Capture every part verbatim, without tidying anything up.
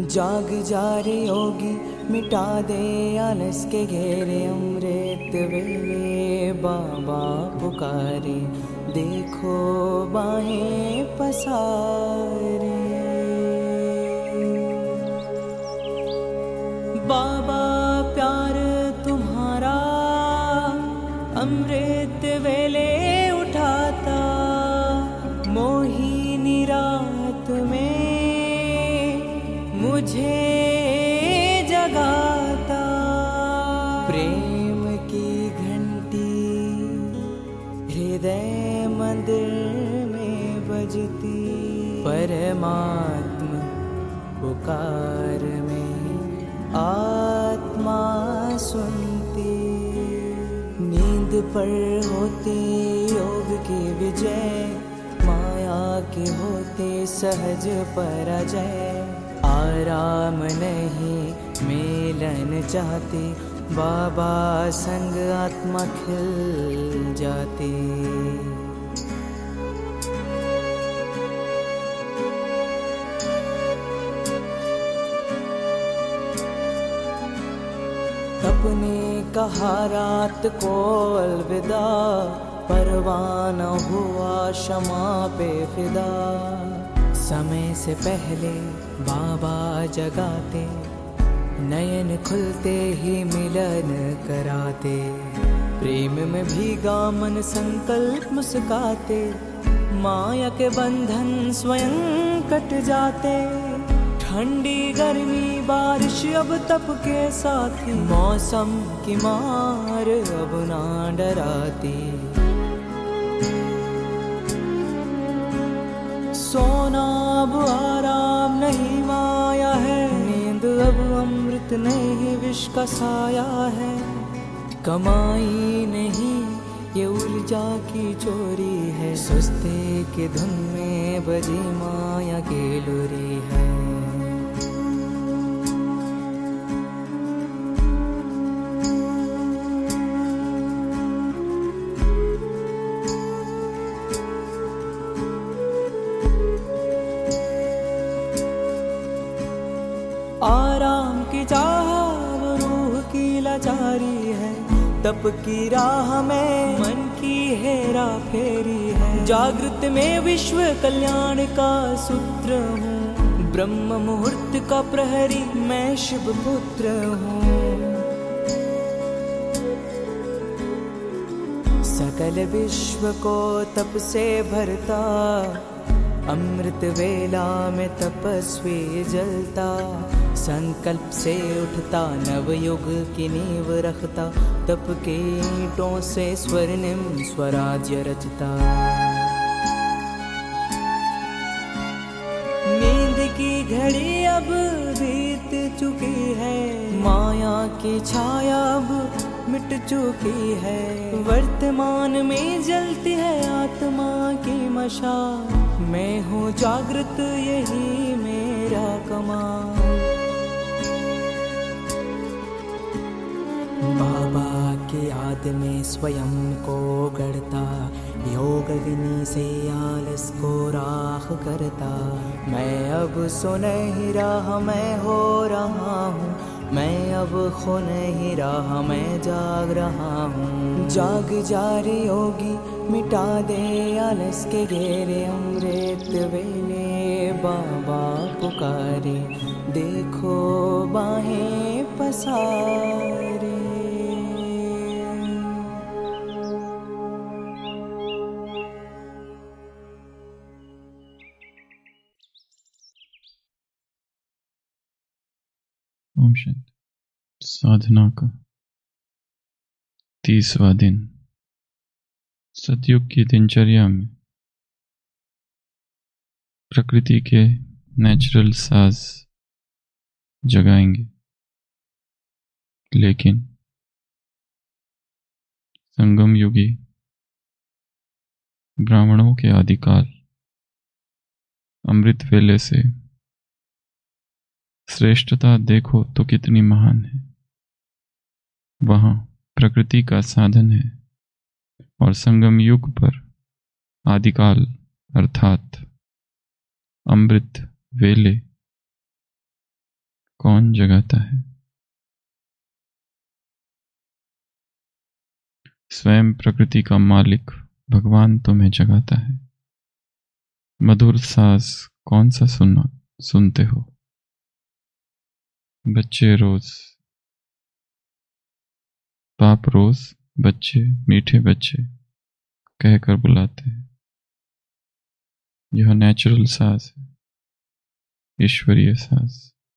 जाग जा रे योगी, मिटा दे आलस के घेरे। अमृत वेले बाबा पुकारे, देखो बाहें पसारे। बाबा प्यार तुम्हारा अमृत वेले उठाता, मोहिनी रात में मुझे जगाता। प्रेम की घंटी हृदय मंदिर में बजती, परमात्मा पुकार में आत्मा सुनती। नींद पर होती योग की विजय, माया के होते सहज पराजय। आराम नहीं मिलन चाहती, बाबा संग आत्मा खिल जाती। अपने कहा रात को अलविदा, परवाना हुआ क्षमा पे फिदा। समय से पहले बाबा जगाते, नयन खुलते ही मिलन कराते। प्रेम में भीगा मन संकल्प मुस्काते, माया के बंधन स्वयं कट जाते। ठंडी गर्मी बारिश अब तप के साथी, मौसम की मार अब ना डराती। सोना अब आराम नहीं माया है, नींद अब अमृत नहीं विष का साया है। कमाई नहीं ये उलझा की चोरी है, सुस्ती की धुन में बजी माया की लोरी है। आराम की चाह वो रूह की लाचारी है, तप की राह में मन की हेरा फेरी है। जागृत में विश्व कल्याण का सूत्र हूँ, ब्रह्म मुहूर्त का प्रहरी मैं शिव पुत्र हूँ। सकल विश्व को तप से भरता, अमृत वेला में तपस्वी जलता। संकल्प से उठता नवयुग की नींव रखता, तप के ईंटों से स्वर्णिम स्वराज्य रचता। नींद की घड़ी अब बीत चुकी है, माया की छाया अब मिट चुकी है। वर्तमान में जलती है आत्मा की मशाल, मैं हूँ जागृत यही मेरा कमाल। बाबा की याद में स्वयं को गढ़ता, योग अग्नि से आलस को राख करता। मैं अब सुनहि रहा मैं हो रहा हूँ, मैं अब खो नहीं रहा मैं जाग रहा हूँ। जाग जा रे योगी, मिटा दे आलस के घेरे। अमृत वेले बाबा पुकारे, देखो बाहें पसारे। ओम शांति। साधना का तीसवा दिन। सतयुग की दिनचर्या में प्रकृति के नेचुरल साज जगाएंगे, लेकिन संगम युगी ब्राह्मणों के आदिकाल अमृत वेले से श्रेष्ठता देखो तो कितनी महान है। वहाँ प्रकृति का साधन है और संगम युग पर आदिकाल अर्थात अमृत वेले कौन जगाता है? स्वयं प्रकृति का मालिक भगवान तुम्हें जगाता है। मधुर साज कौन सा सुनना सुनते हो? बच्चे रोज बाप रोज बच्चे मीठे बच्चे कहकर बुलाते हैं। यह नेचुरल साज है, ईश्वरीय साज।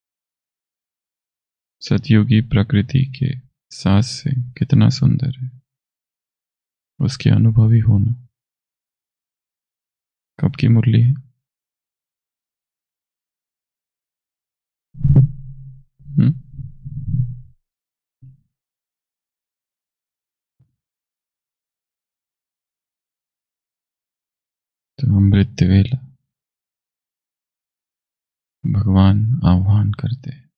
सतयुगी प्रकृति के साज से कितना सुंदर है, उसके अनुभवी होना। कब की मुरली है? हुँ? तो अमृत वेला भगवान आह्वान करते हैं।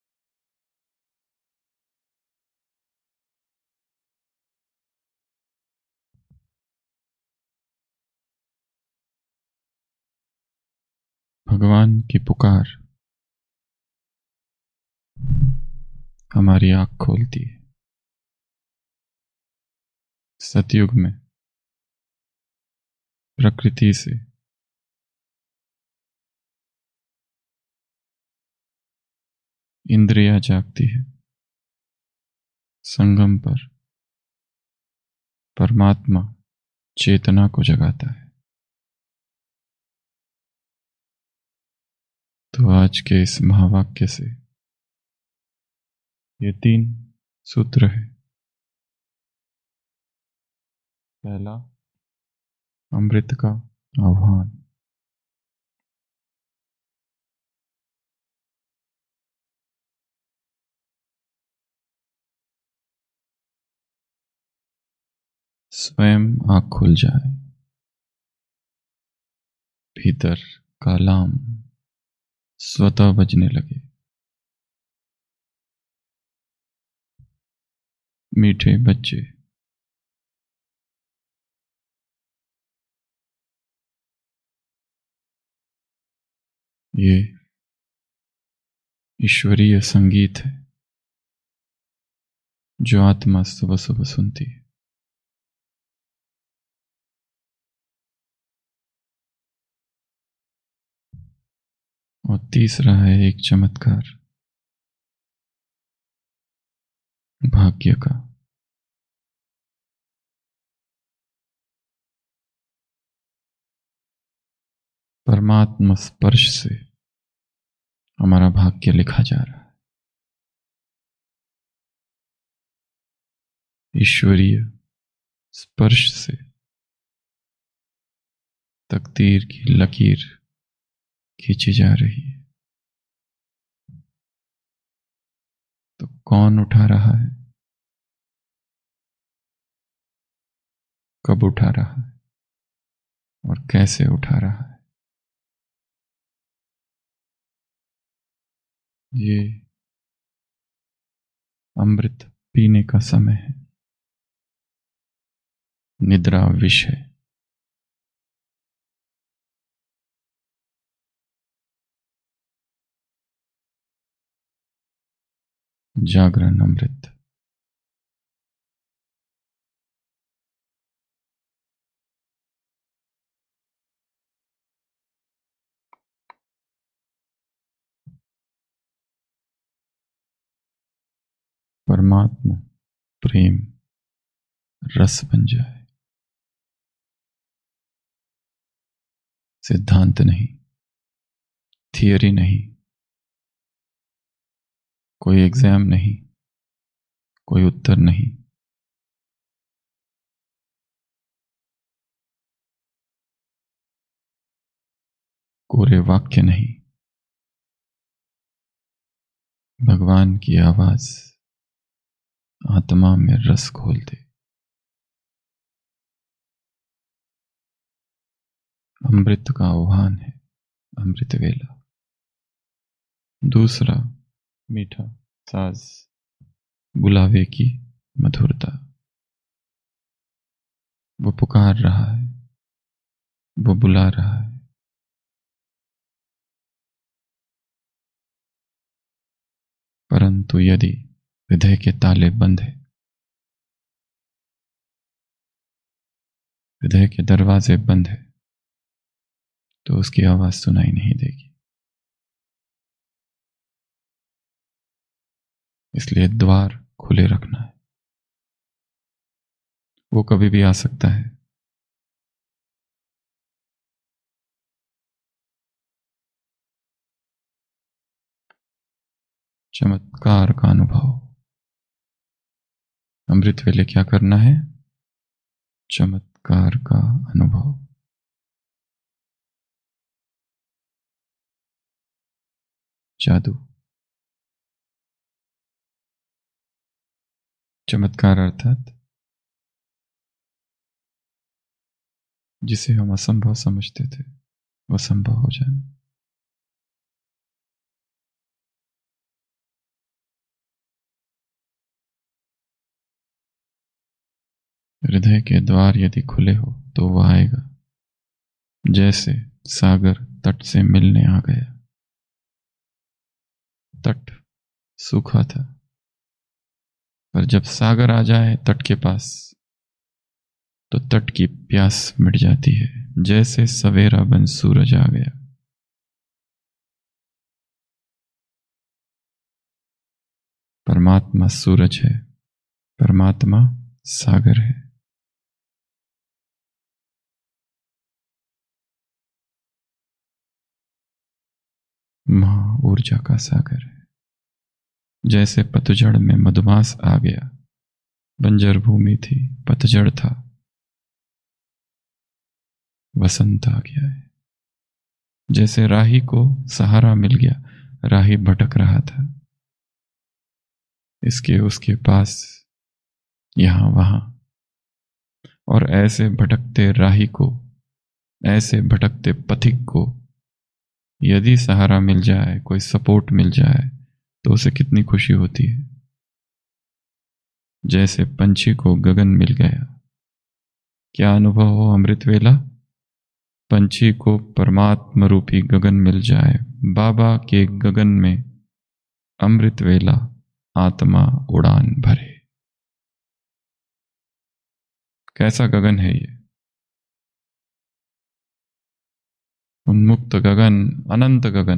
भगवान की पुकार हमारी आँख खोलती है। सतयुग में प्रकृति से इंद्रियां जागती है, संगम पर परमात्मा चेतना को जगाता है। तो आज के इस महावाक्य से ये तीन सूत्र है। पहला, अमृत का आह्वान। स्वयं आँख खुल जाए, भीतर का अलार्म स्वतः बजने लगे। मीठे बच्चे ये ईश्वरीय संगीत है जो आत्मा सुबह सुबह सुनती है। और तीसरा है एक चमत्कार भाग्य का। परमात्मा स्पर्श से हमारा भाग्य लिखा जा रहा है। ईश्वरीय स्पर्श से तकदीर की लकीर खींची जा रही है। तो कौन उठा रहा है, कब उठा रहा है और कैसे उठा रहा है? ये अमृत पीने का समय है, निद्रा विषय। जागरण अमृत। परमात्मा प्रेम रस बन जाए। सिद्धांत नहीं, थियरी नहीं, कोई एग्जाम नहीं, कोई उत्तर नहीं, कोरे वाक्य नहीं, भगवान की आवाज आत्मा में रस खोल दे। अमृत का आह्वान है अमृत वेला। दूसरा, मीठा साज बुलावे की मधुरता। वो पुकार रहा है, वो बुला रहा है। परंतु यदि हृदय के ताले बंद है, हृदय के दरवाजे बंद है, तो उसकी आवाज सुनाई नहीं देगी। इसलिए द्वार खुले रखना है। वो कभी भी आ सकता है। चमत्कार का अनुभव। अमृत वेले क्या करना है? चमत्कार का अनुभव। जादू। चमत्कार अर्थात जिसे हम असंभव समझते थे वह संभव हो जाना। हृदय के द्वार यदि खुले हो तो वह आएगा। जैसे सागर तट से मिलने आ गया। तट सूखा था, पर जब सागर आ जाए तट के पास तो तट की प्यास मिट जाती है। जैसे सवेरा बन सूरज आ गया। परमात्मा सूरज है, परमात्मा सागर है। महा ऊर्जा का सागर है। जैसे पतझड़ में मधुमास आ गया, बंजर भूमि थी, पतझड़ था, वसंत आ गया है। जैसे राही को सहारा मिल गया, राही भटक रहा था, इसके उसके पास, यहां वहां, और ऐसे भटकते राही को, ऐसे भटकते पथिक को यदि सहारा मिल जाए, कोई सपोर्ट मिल जाए, तो उसे कितनी खुशी होती है। जैसे पंछी को गगन मिल गया। क्या अनुभव हो अमृत वेला? पंछी को परमात्मा रूपी गगन मिल जाए। बाबा के गगन में अमृत वेला आत्मा उड़ान भरे। कैसा गगन है ये? उन्मुक्त गगन, अनंत गगन।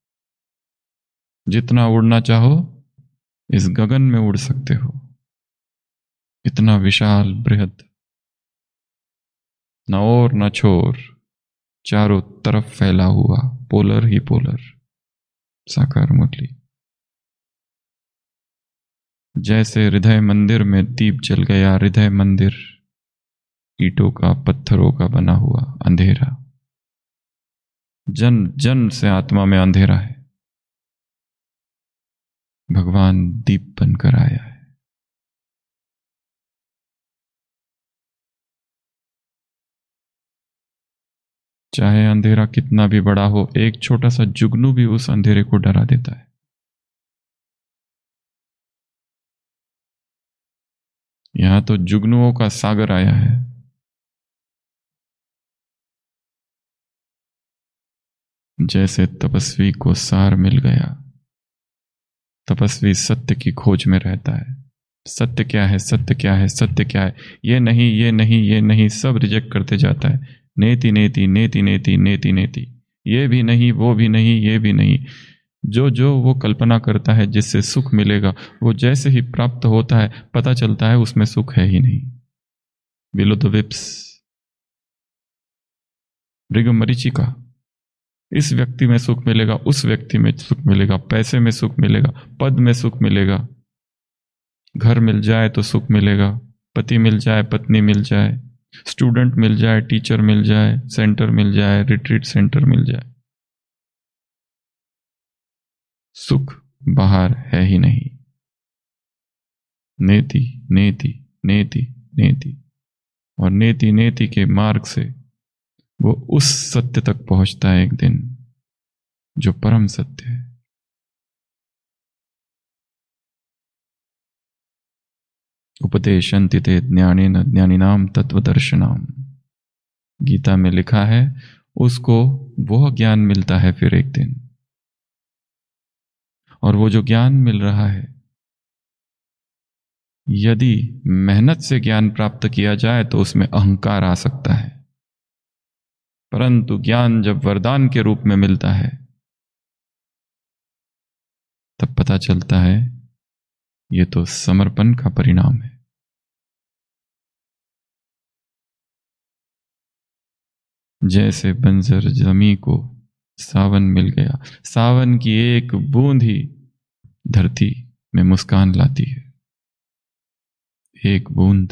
जितना उड़ना चाहो इस गगन में उड़ सकते हो। इतना विशाल बृहद, न ओर न छोर, चारों तरफ फैला हुआ, पोलर ही पोलर साकार मुरली। जैसे हृदय मंदिर में दीप जल गया। हृदय मंदिर ईंटों का, पत्थरों का बना हुआ, अंधेरा, जन जन से आत्मा में अंधेरा है। भगवान दीप बनकर आया है। चाहे अंधेरा कितना भी बड़ा हो, एक छोटा सा जुगनू भी उस अंधेरे को डरा देता है। यहां तो जुगनुओं का सागर आया है। जैसे तपस्वी को सार मिल गया। तपस्वी सत्य की खोज में रहता है। सत्य क्या है, सत्य क्या है, सत्य क्या है, ये नहीं, ये नहीं, ये नहीं, सब रिजेक्ट करते जाता है। नेति नेति नेति नेति नेति नेति, ये भी नहीं, वो भी नहीं, ये भी नहीं। जो जो वो कल्पना करता है जिससे सुख मिलेगा, वो जैसे ही प्राप्त होता है पता चलता है उसमें सुख है ही नहीं। बिलो द विप्स, मरीचिका। इस व्यक्ति में सुख मिलेगा, उस व्यक्ति में सुख मिलेगा, पैसे में सुख मिलेगा, पद में सुख मिलेगा, घर मिल जाए तो सुख मिलेगा, पति मिल जाए, पत्नी मिल जाए, स्टूडेंट मिल जाए, टीचर मिल जाए, सेंटर मिल जाए, रिट्रीट सेंटर मिल जाए, सुख बाहर है ही नहीं। नेति नेति नेति नेति, और नेति नेति के मार्ग से वो उस सत्य तक पहुंचता है एक दिन जो परम सत्य है। उपदेशन्ति ते ज्ञानेन ज्ञानिनाम तत्वदर्शनाम। गीता में लिखा है उसको वह ज्ञान मिलता है फिर एक दिन। और वो जो ज्ञान मिल रहा है, यदि मेहनत से ज्ञान प्राप्त किया जाए तो उसमें अहंकार आ सकता है, परंतु ज्ञान जब वरदान के रूप में मिलता है तब पता चलता है ये तो समर्पण का परिणाम है। जैसे बंजर जमी को सावन मिल गया, सावन की एक बूंद ही धरती में मुस्कान लाती है। एक बूंद,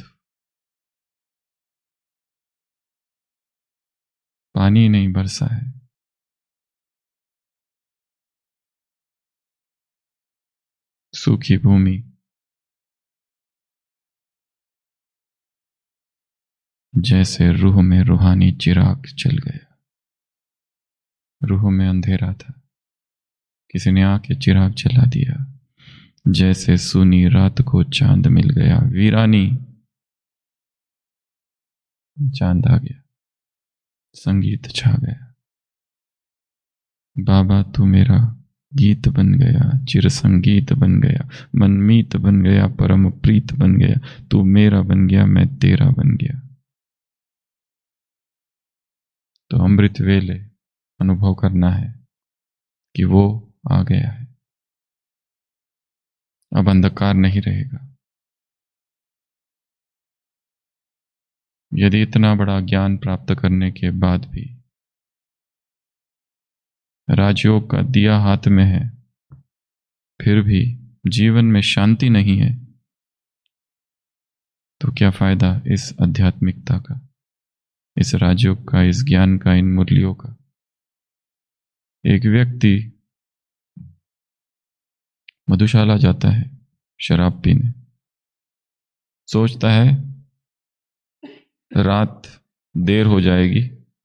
पानी नहीं बरसा है, सूखी भूमि, जैसे रूह में रूहानी चिराग जल गया। रूह में अंधेरा था, किसी ने आके चिराग जला दिया। जैसे सुनी रात को चांद मिल गया, वीरानी, चांद आ गया, संगीत छा गया। बाबा तू मेरा गीत बन गया, चिर संगीत बन गया, मनमीत बन गया, परम प्रीत बन गया। तू मेरा बन गया, मैं तेरा बन गया। तो अमृत वेले अनुभव करना है कि वो आ गया है, अब अंधकार नहीं रहेगा। यदि इतना बड़ा ज्ञान प्राप्त करने के बाद भी राजयोग का दिया हाथ में है, फिर भी जीवन में शांति नहीं है, तो क्या फायदा इस आध्यात्मिकता का, इस राजयोग का, इस ज्ञान का, इन मूल्यों का। एक व्यक्ति मधुशाला जाता है शराब पीने, सोचता है रात देर हो जाएगी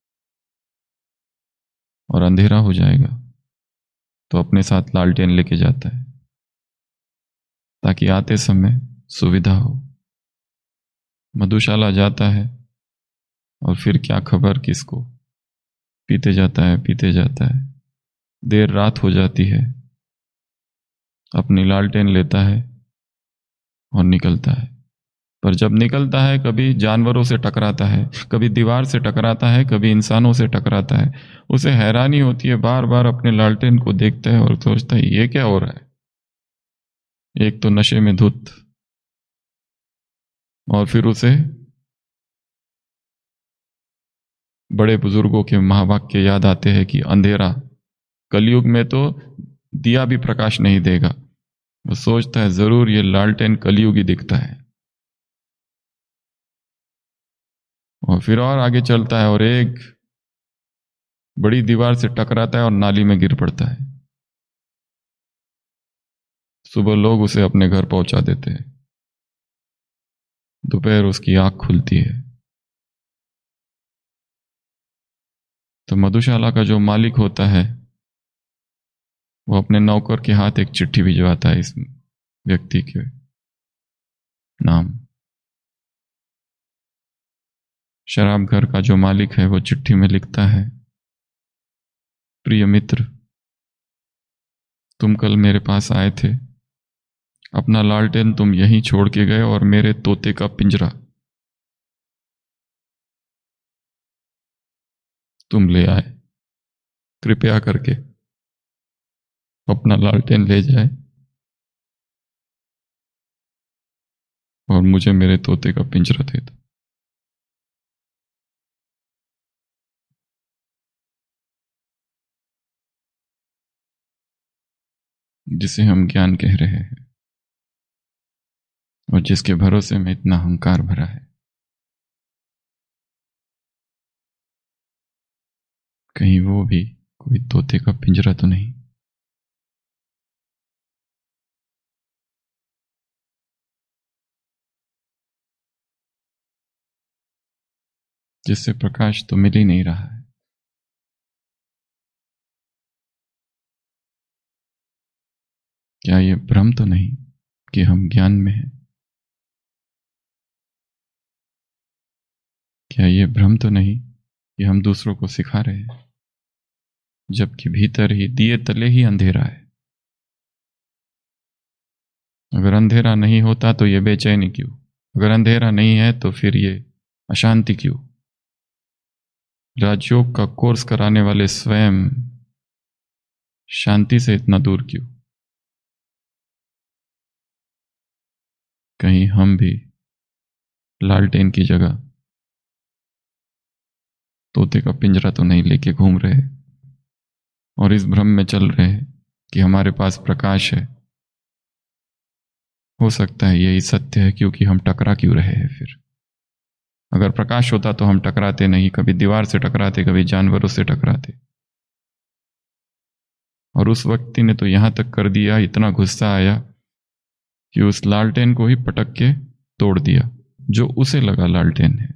और अंधेरा हो जाएगा, तो अपने साथ लालटेन लेके जाता है ताकि आते समय सुविधा हो। मधुशाला जाता है और फिर क्या खबर किसको, पीते जाता है पीते जाता है, देर रात हो जाती है, अपनी लालटेन लेता है और निकलता है। पर जब निकलता है कभी जानवरों से टकराता है, कभी दीवार से टकराता है, कभी इंसानों से टकराता है। उसे हैरानी होती है, बार बार अपने लालटेन को देखता है और सोचता है ये क्या हो रहा है। एक तो नशे में धुत, और फिर उसे बड़े बुजुर्गों के महावाक्य याद आते हैं कि अंधेरा, कलयुग में तो दिया भी प्रकाश नहीं देगा। वो सोचता है जरूर ये लालटेन कलयुग ही दिखता है, और फिर और आगे चलता है और एक बड़ी दीवार से टकराता है और नाली में गिर पड़ता है। सुबह लोग उसे अपने घर पहुंचा देते हैं, दोपहर उसकी आंख खुलती है। तो मधुशाला का जो मालिक होता है वो अपने नौकर के हाथ एक चिट्ठी भिजवाता है इस व्यक्ति के नाम। शराब घर का जो मालिक है वो चिट्ठी में लिखता है, प्रिय मित्र, तुम कल मेरे पास आए थे, अपना लालटेन तुम यहीं छोड़ के गए और मेरे तोते का पिंजरा तुम ले आए। कृपया करके अपना लालटेन ले जाए और मुझे मेरे तोते का पिंजरा दे दो। जिसे हम ज्ञान कह रहे हैं और जिसके भरोसे में इतना अहंकार भरा है, कहीं वो भी कोई तोते का पिंजरा तो नहीं। जिससे प्रकाश तो मिल ही नहीं रहा है। क्या ये भ्रम तो नहीं कि हम ज्ञान में हैं? क्या ये भ्रम तो नहीं कि हम दूसरों को सिखा रहे हैं, जबकि भीतर ही दिए तले ही अंधेरा है। अगर अंधेरा नहीं होता तो ये बेचैनी क्यों? अगर अंधेरा नहीं है तो फिर ये अशांति क्यों? राजयोग का कोर्स कराने वाले स्वयं शांति से इतना दूर क्यों? कहीं हम भी लालटेन की जगह तोते का पिंजरा तो नहीं लेके घूम रहे और इस भ्रम में चल रहे कि हमारे पास प्रकाश है? हो सकता है यही सत्य है, क्योंकि हम टकरा क्यों रहे हैं फिर? अगर प्रकाश होता तो हम टकराते नहीं, कभी दीवार से टकराते, कभी जानवरों से टकराते। और उस व्यक्ति ने तो यहां तक कर दिया, इतना गुस्सा आया कि उस लालटेन को ही पटक के तोड़ दिया जो उसे लगा लालटेन है।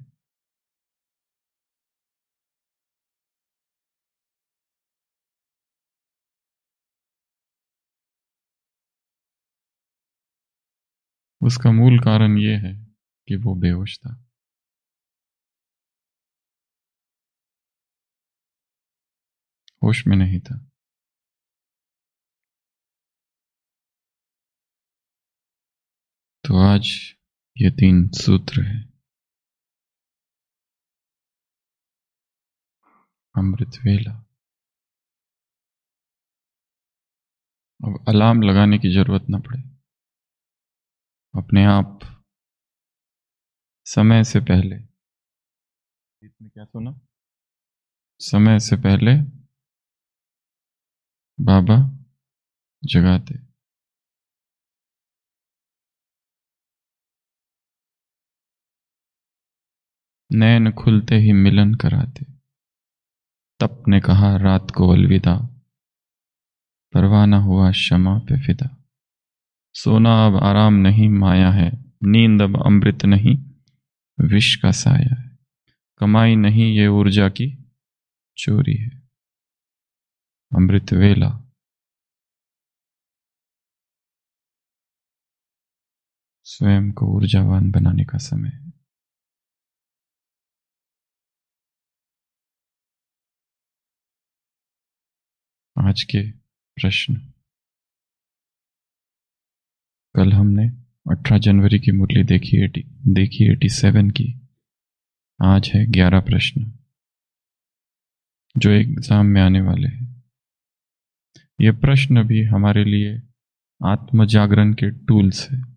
उसका मूल कारण यह है कि वो बेहोश था। होश में नहीं था। तो आज ये तीन सूत्र हैं। अमृत वेला। अब अलार्म लगाने की जरूरत ना पड़े, अपने आप समय से पहले। इसमें क्या सुना? समय से पहले बाबा जगाते। नैन खुलते ही मिलन कराते। तप ने कहा रात को अलविदा, परवाना हुआ शमा पे फिदा। सोना अब आराम नहीं माया है, नींद अब अमृत नहीं विष का साया है। कमाई नहीं ये ऊर्जा की चोरी है। अमृत वेला। स्वयं को ऊर्जावान बनाने का समय है। आज के प्रश्न। कल हमने अठारह जनवरी की मुरली देखी एटी देखी एटी सेवन की। आज है ग्यारह प्रश्न जो एग्जाम में आने वाले हैं। ये प्रश्न भी हमारे लिए आत्म जागरण के टूल्स है,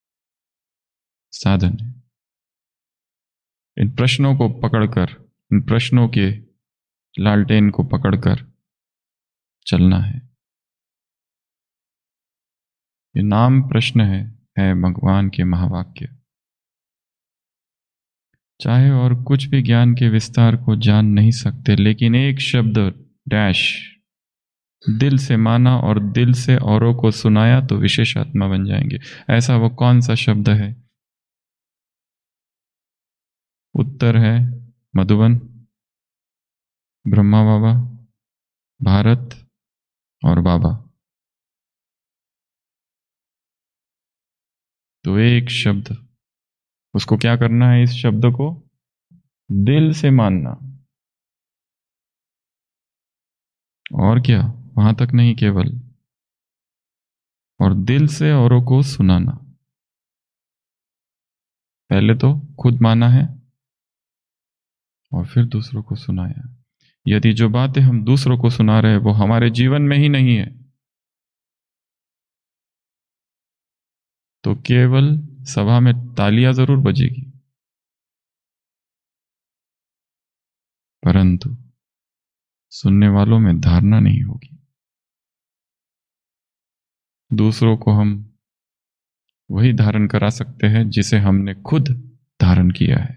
साधन है। इन प्रश्नों को पकड़कर, इन प्रश्नों के लालटेन को पकड़कर चलना है। ये नाम प्रश्न है है भगवान के महावाक्य। चाहे और कुछ भी ज्ञान के विस्तार को जान नहीं सकते, लेकिन एक शब्द डैश दिल से माना और दिल से औरों को सुनाया तो विशेष आत्मा बन जाएंगे। ऐसा वो कौन सा शब्द है? उत्तर है मधुबन, ब्रह्मा बाबा, भारत और बाबा। तो एक शब्द, उसको क्या करना है? इस शब्द को दिल से मानना। और क्या? वहां तक नहीं, केवल और दिल से औरों को सुनाना। पहले तो खुद माना है और फिर दूसरों को सुनाया। यदि जो बातें हम दूसरों को सुना रहे हैं वो हमारे जीवन में ही नहीं है, तो केवल सभा में तालियां जरूर बजेगी, परंतु सुनने वालों में धारणा नहीं होगी। दूसरों को हम वही धारण करा सकते हैं जिसे हमने खुद धारण किया है।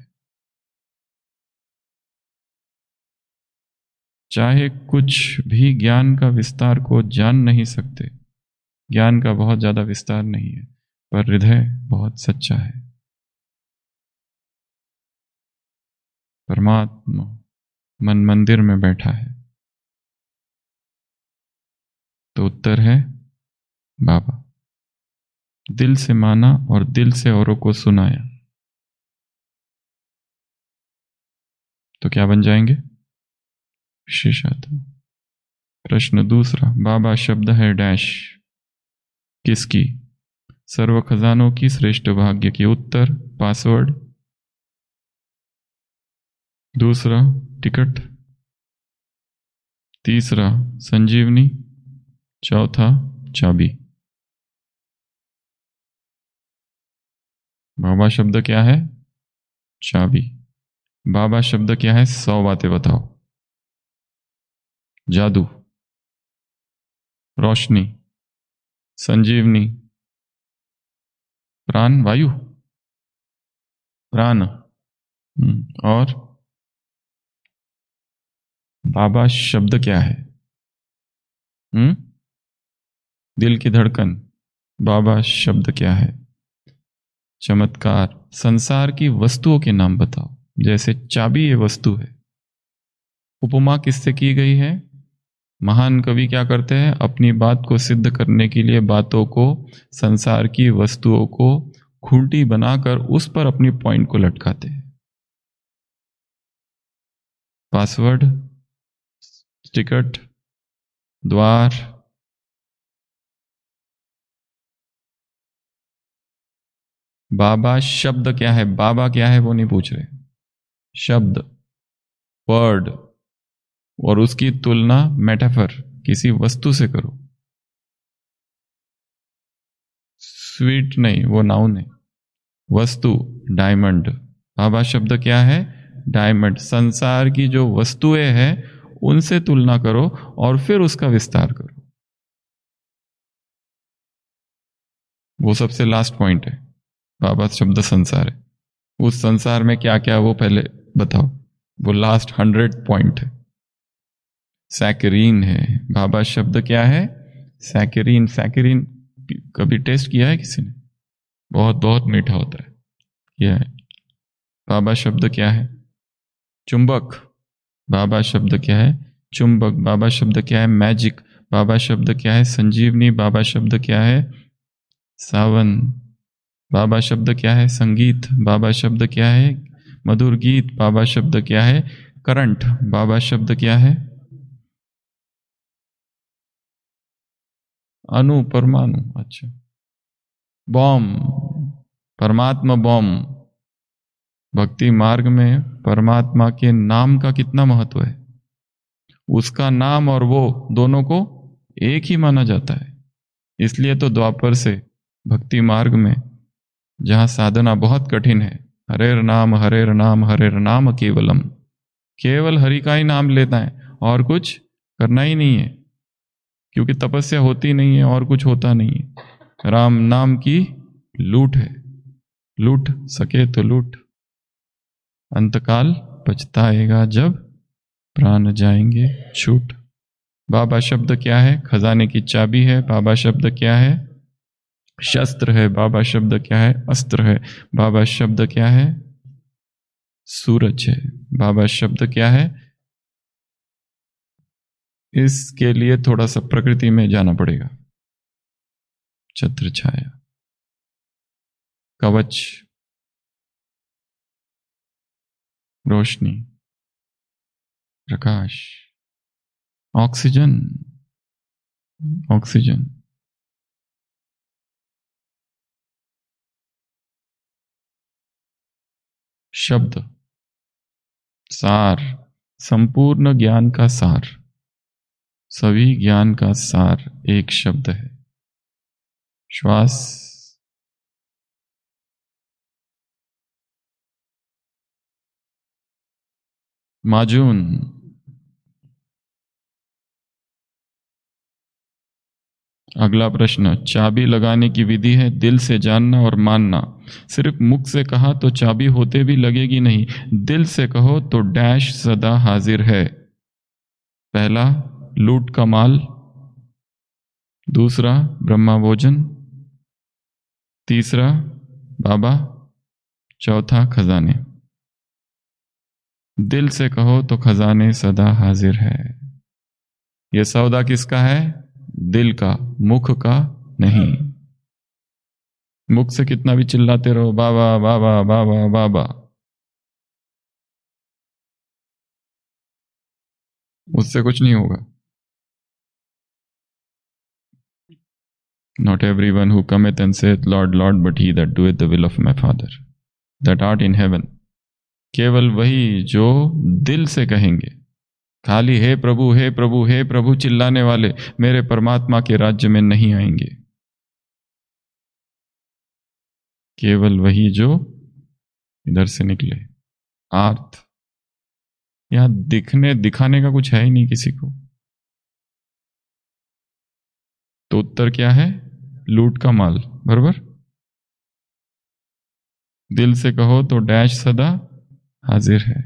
चाहे कुछ भी ज्ञान का विस्तार को जान नहीं सकते, ज्ञान का बहुत ज्यादा विस्तार नहीं है, पर हृदय बहुत सच्चा है। परमात्मा मन मंदिर में बैठा है। तो उत्तर है बाबा। दिल से माना और दिल से औरों को सुनाया तो क्या बन जाएंगे? विशेष आत्मा। प्रश्न दूसरा, बाबा शब्द है डैश किसकी? सर्व खजानों की श्रेष्ठ भाग्य की उत्तर पासवर्ड। दूसरा टिकट। तीसरा संजीवनी। चौथा चाबी। बाबा शब्द क्या है? चाबी। बाबा शब्द क्या है? सौ बातें बताओ। जादू, रोशनी, संजीवनी, प्राण वायु, प्राण, और बाबा शब्द क्या है? हम्म दिल की धड़कन। बाबा शब्द क्या है? चमत्कार। संसार की वस्तुओं के नाम बताओ। जैसे चाबी ये वस्तु है। उपमा किससे की गई है? महान कवि क्या करते हैं? अपनी बात को सिद्ध करने के लिए बातों को, संसार की वस्तुओं को खूंटी बनाकर उस पर अपनी पॉइंट को लटकाते हैं। पासवर्ड, टिकट, द्वार, बाबा शब्द क्या है? बाबा क्या है वो नहीं पूछ रहे। शब्द, वर्ड, और उसकी तुलना मेटाफर किसी वस्तु से करो। स्वीट नहीं, वो नाउन है। वस्तु, डायमंड। बाबा शब्द क्या है? डायमंड। संसार की जो वस्तुएं हैं उनसे तुलना करो और फिर उसका विस्तार करो। वो सबसे लास्ट पॉइंट है। बाबा शब्द संसार है। उस संसार में क्या क्या वो पहले बताओ। वो लास्ट हंड्रेड पॉइंट है। सैकरीन है। बाबा शब्द क्या है? सैकरीन। सैकरीन कभी टेस्ट किया है किसी ने? बहुत बहुत मीठा होता है। किया है। बाबा शब्द क्या है? चुंबक। बाबा शब्द क्या है? चुंबक। बाबा शब्द क्या है? मैजिक। बाबा शब्द क्या है? संजीवनी। बाबा शब्द क्या है? सावन। बाबा शब्द क्या है? संगीत। बाबा शब्द क्या है? मधुर गीत। बाबा शब्द क्या है? करंट। बाबा शब्द क्या है? अणु, परमाणु। अच्छा। बॉम्ब, परमात्मा बॉम्ब। भक्ति मार्ग में परमात्मा के नाम का कितना महत्व है? उसका नाम और वो दोनों को एक ही माना जाता है। इसलिए तो द्वापर से भक्ति मार्ग में, जहां साधना बहुत कठिन है, हरेर नाम हरेर नाम हरेर नाम केवलम, केवल हरि का ही नाम लेना है और कुछ करना ही नहीं है, क्योंकि तपस्या होती नहीं है और कुछ होता नहीं है। राम नाम की लूट है, लूट सके तो लूट, अंतकाल पछताएगा जब प्राण जाएंगे छूट। बाबा शब्द क्या है? खजाने की चाबी है। बाबा शब्द क्या है? शस्त्र है। बाबा शब्द क्या है? अस्त्र है। बाबा शब्द क्या है? सूरज है। बाबा शब्द क्या है? इसके लिए थोड़ा सा प्रकृति में जाना पड़ेगा। छत्र छाया, कवच, रोशनी, प्रकाश, ऑक्सीजन, ऑक्सीजन। शब्द, सार, संपूर्ण ज्ञान का सार, सभी ज्ञान का सार एक शब्द है। श्वास, माजून। अगला प्रश्न, चाबी लगाने की विधि है दिल से जानना और मानना। सिर्फ मुख से कहा तो चाबी होते भी लगेगी नहीं, दिल से कहो तो डैश सदा हाजिर है। पहला, लूट का माल। दूसरा, ब्रह्मा भोजन। तीसरा, बाबा। चौथा, खजाने। दिल से कहो तो खजाने सदा हाजिर है। यह सौदा किसका है? दिल का, मुख का नहीं। मुख से कितना भी चिल्लाते रहो बाबा बाबा बाबा बाबा, उससे कुछ नहीं होगा। Not everyone who cometh and saith, Lord, Lord, but he that doeth the will of my Father, that art in heaven. केवल वही जो दिल से कहेंगे, खाली हे प्रभु हे प्रभु हे प्रभु चिल्लाने वाले मेरे परमात्मा के राज्य में नहीं आएंगे। केवल वही जो इधर से निकले। आर्थ, यहां दिखने दिखाने का कुछ है ही नहीं किसी को, तो उत्तर क्या है? लूट का माल। बराबर। दिल से कहो तो डैश सदा हाजिर है।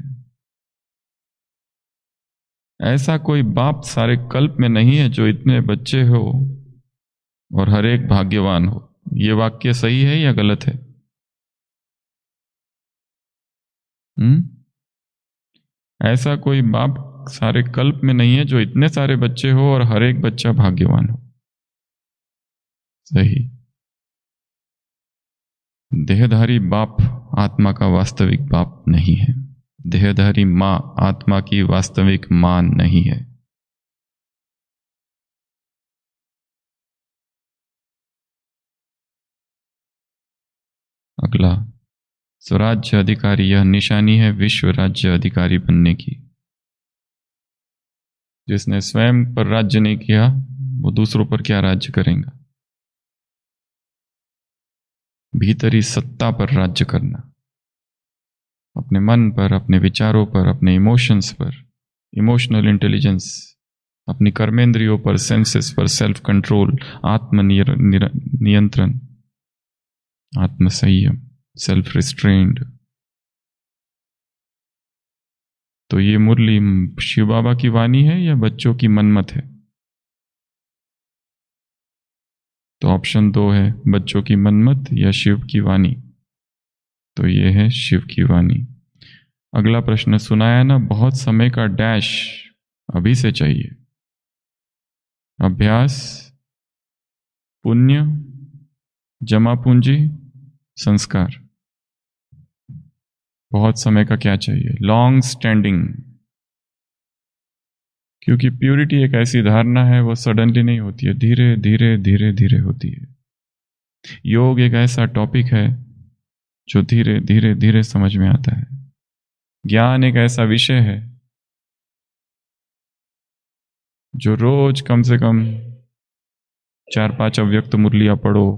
ऐसा कोई बाप सारे कल्प में नहीं है जो इतने बच्चे हो और हर एक भाग्यवान हो। यह वाक्य सही है या गलत है? हम्म ऐसा कोई बाप सारे कल्प में नहीं है जो इतने सारे बच्चे हो और हर एक बच्चा भाग्यवान हो। सही। देहधारी बाप आत्मा का वास्तविक बाप नहीं है। देहधारी मां आत्मा की वास्तविक मां नहीं है। अगला, स्वराज्य अधिकारी, यह निशानी है विश्व राज्य अधिकारी बनने की। जिसने स्वयं पर राज्य नहीं किया वो दूसरों पर क्या राज्य करेगा? भीतरी सत्ता पर राज्य करना, अपने मन पर, अपने विचारों पर, अपने इमोशंस पर, इमोशनल इंटेलिजेंस, अपनी कर्मेंद्रियों पर, सेंसेस पर, सेल्फ कंट्रोल, आत्म नियंत्रण, आत्म संयम, सेल्फ रिस्ट्रेन्ड। तो ये मुरली शिव बाबा की वाणी है या बच्चों की मनमत है? तो ऑप्शन दो है, बच्चों की मनमत या शिव की वाणी। तो ये है शिव की वाणी। अगला प्रश्न सुनाया ना, बहुत समय का डैश अभी से चाहिए। अभ्यास, पुण्य, जमा पूंजी, संस्कार। बहुत समय का क्या चाहिए? Long standing. क्योंकि प्यूरिटी एक ऐसी धारणा है, वो सडनली नहीं होती है, धीरे धीरे धीरे धीरे होती है। योग एक ऐसा टॉपिक है जो धीरे धीरे धीरे समझ में आता है। ज्ञान एक ऐसा विषय है जो रोज कम से कम चार पांच अव्यक्त मुरलियां पढ़ो,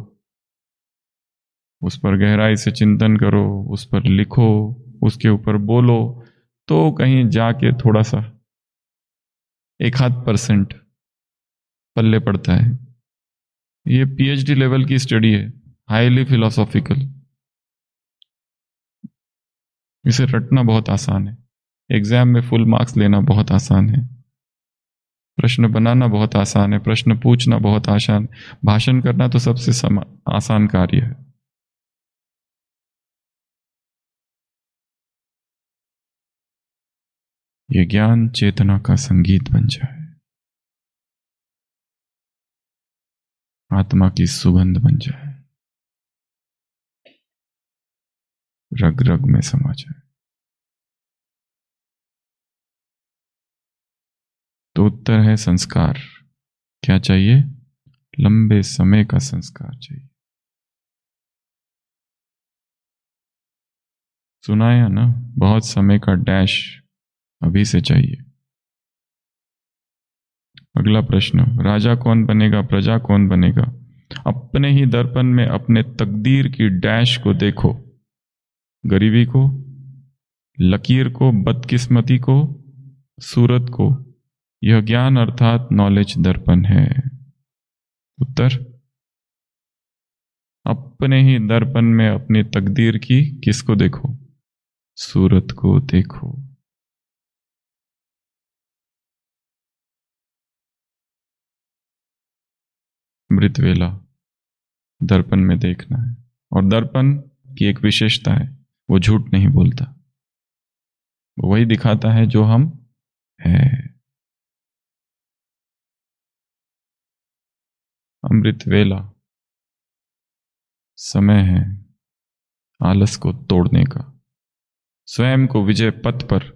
उस पर गहराई से चिंतन करो, उस पर लिखो, उसके ऊपर बोलो, तो कहीं जाके थोड़ा सा एक आध परसेंट पल्ले पड़ता है। ये पीएचडी लेवल की स्टडी है, हाईली फिलोसॉफिकल। इसे रटना बहुत आसान है, एग्जाम में फुल मार्क्स लेना बहुत आसान है, प्रश्न बनाना बहुत आसान है, प्रश्न पूछना बहुत आसान, भाषण करना तो सबसे आसान कार्य है। ये ज्ञान चेतना का संगीत बन जाए, आत्मा की सुगंध बन जाए, रग रग में समा जाए। तो उत्तर है संस्कार। क्या चाहिए? लंबे समय का संस्कार चाहिए। सुनाया ना, बहुत समय का डैश अभी से चाहिए। अगला प्रश्न, राजा कौन बनेगा, प्रजा कौन बनेगा? अपने ही दर्पण में अपने तकदीर की डैश को देखो, गरीबी को, लकीर को, बदकिस्मती को, सूरत को। यह ज्ञान अर्थात नॉलेज दर्पण है। उत्तर, अपने ही दर्पण में अपनी तकदीर की किसको देखो? सूरत को देखो। अमृत वेला दर्पण में देखना है, और दर्पण की एक विशेषता है, वो झूठ नहीं बोलता, वो वही दिखाता है जो हम हैं। अमृत वेला समय है आलस को तोड़ने का, स्वयं को विजय पथ पर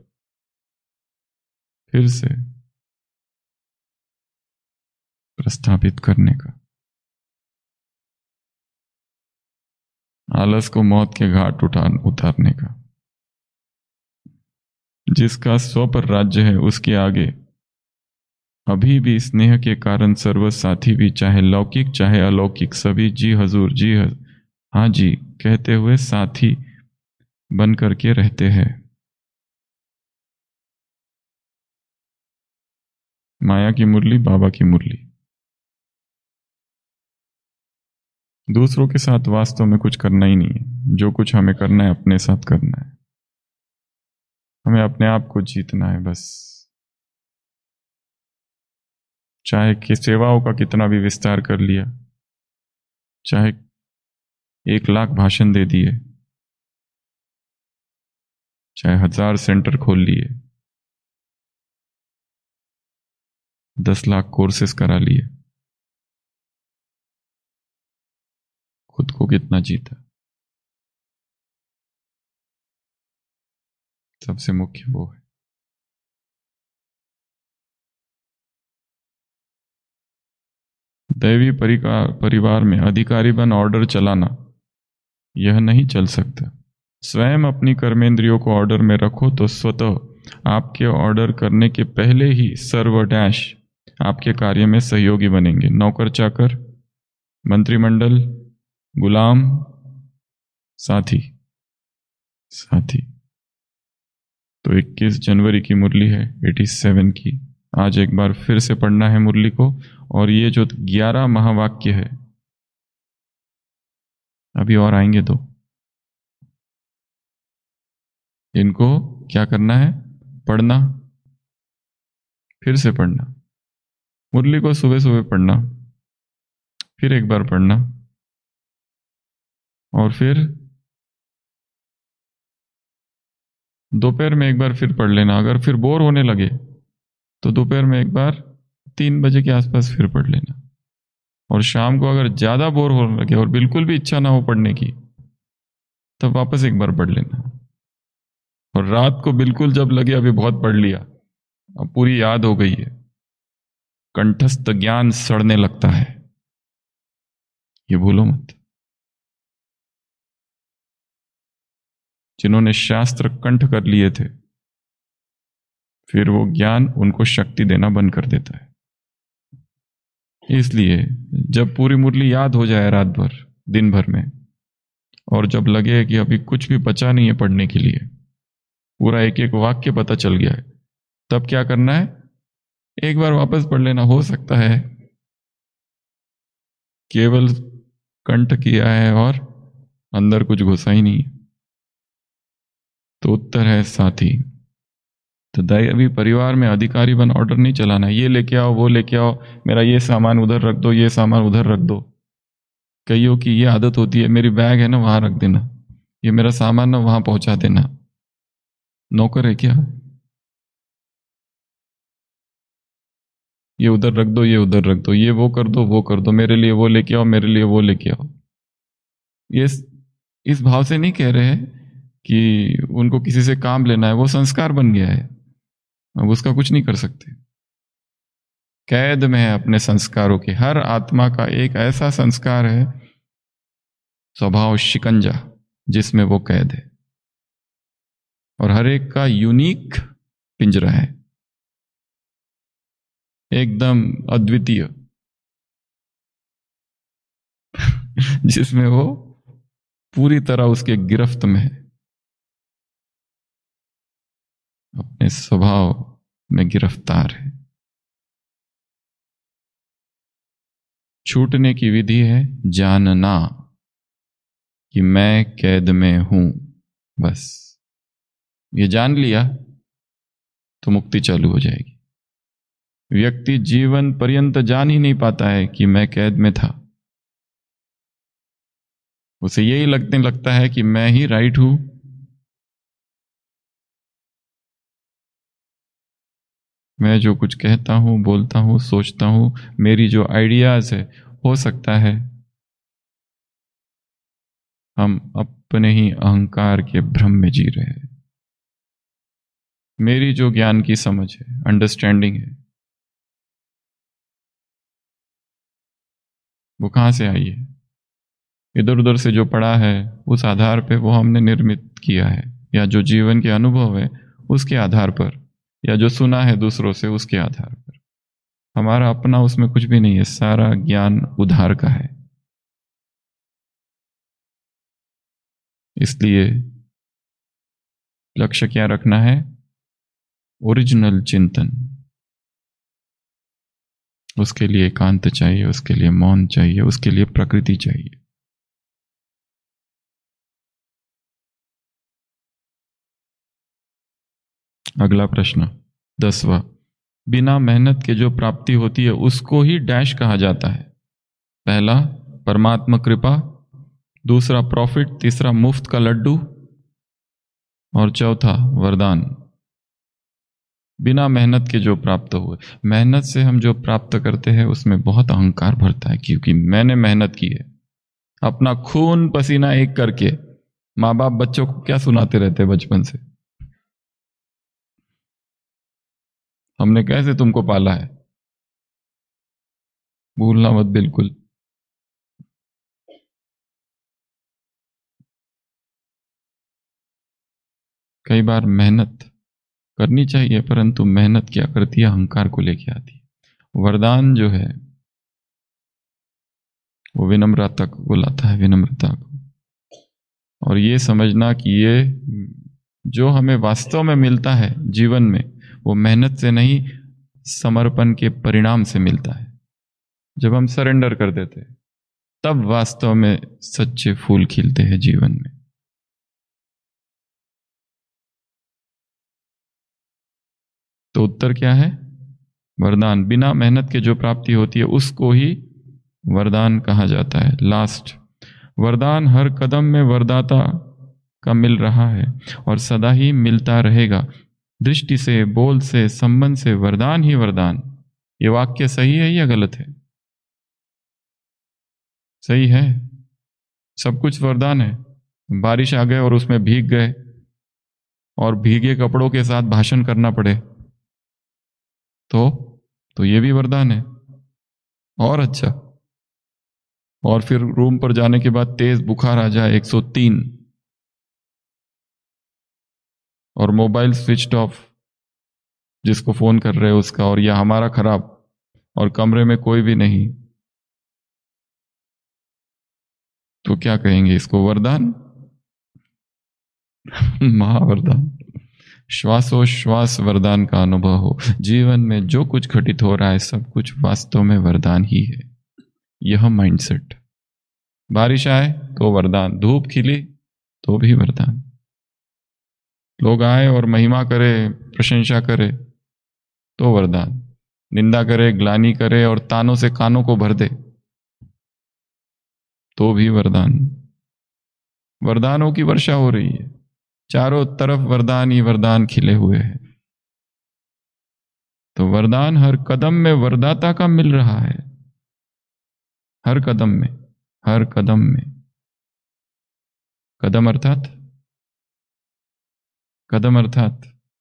फिर से प्रस्थापित करने का। आलस को मौत के घाट उठा उतारने का। जिसका स्व पर राज्य है उसके आगे अभी भी स्नेह के कारण सर्व साथी भी, चाहे लौकिक चाहे अलौकिक, सभी जी हजूर जी हज, हाँ जी कहते हुए साथी बन करके रहते हैं। माया की मुरली, बाबा की मुरली। दूसरों के साथ वास्तव में कुछ करना ही नहीं है। जो कुछ हमें करना है अपने साथ करना है। हमें अपने आप को जीतना है बस। चाहे कि सेवाओं का कितना भी विस्तार कर लिया, चाहे एक लाख भाषण दे दिए, चाहे हजार सेंटर खोल लिए, दस लाख कोर्सेस करा लिए, खुद को कितना जीता। सबसे मुख्य वो है। दैवी परिवार में अधिकारी बन ऑर्डर चलाना, यह नहीं चल सकता। स्वयं अपनी कर्मेंद्रियों को ऑर्डर में रखो तो स्वतः आपके ऑर्डर करने के पहले ही सर्व डैश आपके कार्य में सहयोगी बनेंगे। नौकर चाकर, मंत्रिमंडल, गुलाम, साथी साथी। तो इक्कीस जनवरी की मुरली है, सत्तासी की। आज एक बार फिर से पढ़ना है मुरली को। और ये जो ग्यारह महावाक्य है, अभी और आएंगे तो इनको क्या करना है? पढ़ना, फिर से पढ़ना। मुरली को सुबह सुबह पढ़ना, फिर एक बार पढ़ना, और फिर दोपहर में एक बार फिर पढ़ लेना। अगर फिर बोर होने लगे तो दोपहर में एक बार तीन बजे के आसपास फिर पढ़ लेना। और शाम को अगर ज्यादा बोर होने लगे और बिल्कुल भी इच्छा ना हो पढ़ने की, तब वापस एक बार पढ़ लेना। और रात को बिल्कुल जब लगे अभी बहुत पढ़ लिया, अब पूरी याद हो गई है, कंठस्थ ज्ञान सड़ने लगता है, ये भूलो मत। जिन्होंने शास्त्र कंठ कर लिए थे, फिर वो ज्ञान उनको शक्ति देना बंद कर देता है। इसलिए जब पूरी मुरली याद हो जाए रात भर, दिन भर में, और जब लगे कि अभी कुछ भी बचा नहीं है पढ़ने के लिए, पूरा एक एक वाक्य पता चल गया है, तब क्या करना है? एक बार वापस पढ़ लेना। हो सकता है केवल कंठ किया है और अंदर कुछ घुसा ही नहीं। तो उत्तर है साथी। तो दैवी परिवार में अधिकारी बन ऑर्डर नहीं चलाना। ये लेके आओ, वो लेके आओ, मेरा ये सामान उधर रख दो, ये सामान उधर रख दो। कईयों की ये आदत होती है, मेरी बैग है ना वहां रख देना, ये मेरा सामान ना वहां पहुंचा देना। नौकर है क्या? ये उधर रख दो, ये उधर रख दो, ये वो कर दो, वो कर दो, मेरे लिए वो लेके आओ, मेरे लिए वो लेके आओ। ये इस भाव से नहीं कह रहे हैं कि उनको किसी से काम लेना है, वो संस्कार बन गया है, अब उसका कुछ नहीं कर सकते। कैद में है अपने संस्कारों के। हर आत्मा का एक ऐसा संस्कार है, स्वभाव शिकंजा, जिसमें वो कैद है, और हर एक का यूनिक पिंजरा है, एकदम अद्वितीय, जिसमें वो पूरी तरह उसके गिरफ्त में है, अपने स्वभाव में गिरफ्तार है। छूटने की विधि है जानना कि मैं कैद में हूं। बस ये जान लिया तो मुक्ति चालू हो जाएगी। व्यक्ति जीवन पर्यंत जान ही नहीं पाता है कि मैं कैद में था। उसे यही लगने लगता है कि मैं ही राइट हूं, मैं जो कुछ कहता हूं, बोलता हूं, सोचता हूं, मेरी जो आइडियाज है, हो सकता है हम अपने ही अहंकार के भ्रम में जी रहे हैं। मेरी जो ज्ञान की समझ है, अंडरस्टैंडिंग है, वो कहां से आई है? इधर उधर से जो पढ़ा है उस आधार पे वो हमने निर्मित किया है, या जो जीवन के अनुभव है उसके आधार पर, या जो सुना है दूसरों से उसके आधार पर। हमारा अपना उसमें कुछ भी नहीं है, सारा ज्ञान उधार का है। इसलिए लक्ष्य क्या रखना है? ओरिजिनल चिंतन। उसके लिए एकांत चाहिए, उसके लिए मौन चाहिए, उसके लिए प्रकृति चाहिए। अगला प्रश्न दसवां, बिना मेहनत के जो प्राप्ति होती है उसको ही डैश कहा जाता है। पहला परमात्मा कृपा, दूसरा प्रॉफिट, तीसरा मुफ्त का लड्डू, और चौथा वरदान। बिना मेहनत के जो प्राप्त हुए, मेहनत से हम जो प्राप्त करते हैं उसमें बहुत अहंकार भरता है, क्योंकि मैंने मेहनत की है, अपना खून पसीना एक करके। माँ बाप बच्चों को क्या सुनाते रहते बचपन से, हमने कैसे तुमको पाला है, भूलना मत बिल्कुल। कई बार मेहनत करनी चाहिए, परंतु मेहनत क्या करती है? अहंकार को लेके आती है। वरदान जो है वो विनम्रता को लाता है, विनम्रता को। और ये समझना कि ये जो हमें वास्तव में मिलता है जीवन में, वो मेहनत से नहीं, समर्पण के परिणाम से मिलता है। जब हम सरेंडर कर देते हैं तब वास्तव में सच्चे फूल खिलते हैं जीवन में। तो उत्तर क्या है? वरदान। बिना मेहनत के जो प्राप्ति होती है उसको ही वरदान कहा जाता है। लास्ट, वरदान हर कदम में वरदाता का मिल रहा है और सदा ही मिलता रहेगा। दृष्टि से, बोल से, संबंध से वरदान ही वरदान। ये वाक्य सही है या गलत है? सही है। सब कुछ वरदान है। बारिश आ गए और उसमें भीग गए और भीगे कपड़ों के साथ भाषण करना पड़े तो तो ये भी वरदान है। और अच्छा, और फिर रूम पर जाने के बाद तेज बुखार आ जाए एक सौ तीन और मोबाइल स्विच्ड ऑफ, जिसको फोन कर रहे हो उसका, और या हमारा खराब, और कमरे में कोई भी नहीं, तो क्या कहेंगे इसको? वरदान? महावरदान। श्वासोश्वास वरदान का अनुभव हो। जीवन में जो कुछ घटित हो रहा है सब कुछ वास्तव में वरदान ही है। यह माइंडसेट। बारिश आए तो वरदान, धूप खिली तो भी वरदान, लोग आए और महिमा करे, प्रशंसा करे तो वरदान, निंदा करे, ग्लानि करे और तानों से कानों को भर दे तो भी वरदान। वरदानों की वर्षा हो रही है, चारों तरफ वरदान ही वरदान खिले हुए हैं। तो वरदान हर कदम में वरदाता का मिल रहा है, हर कदम में, हर कदम में। कदम अर्थात कदम अर्थात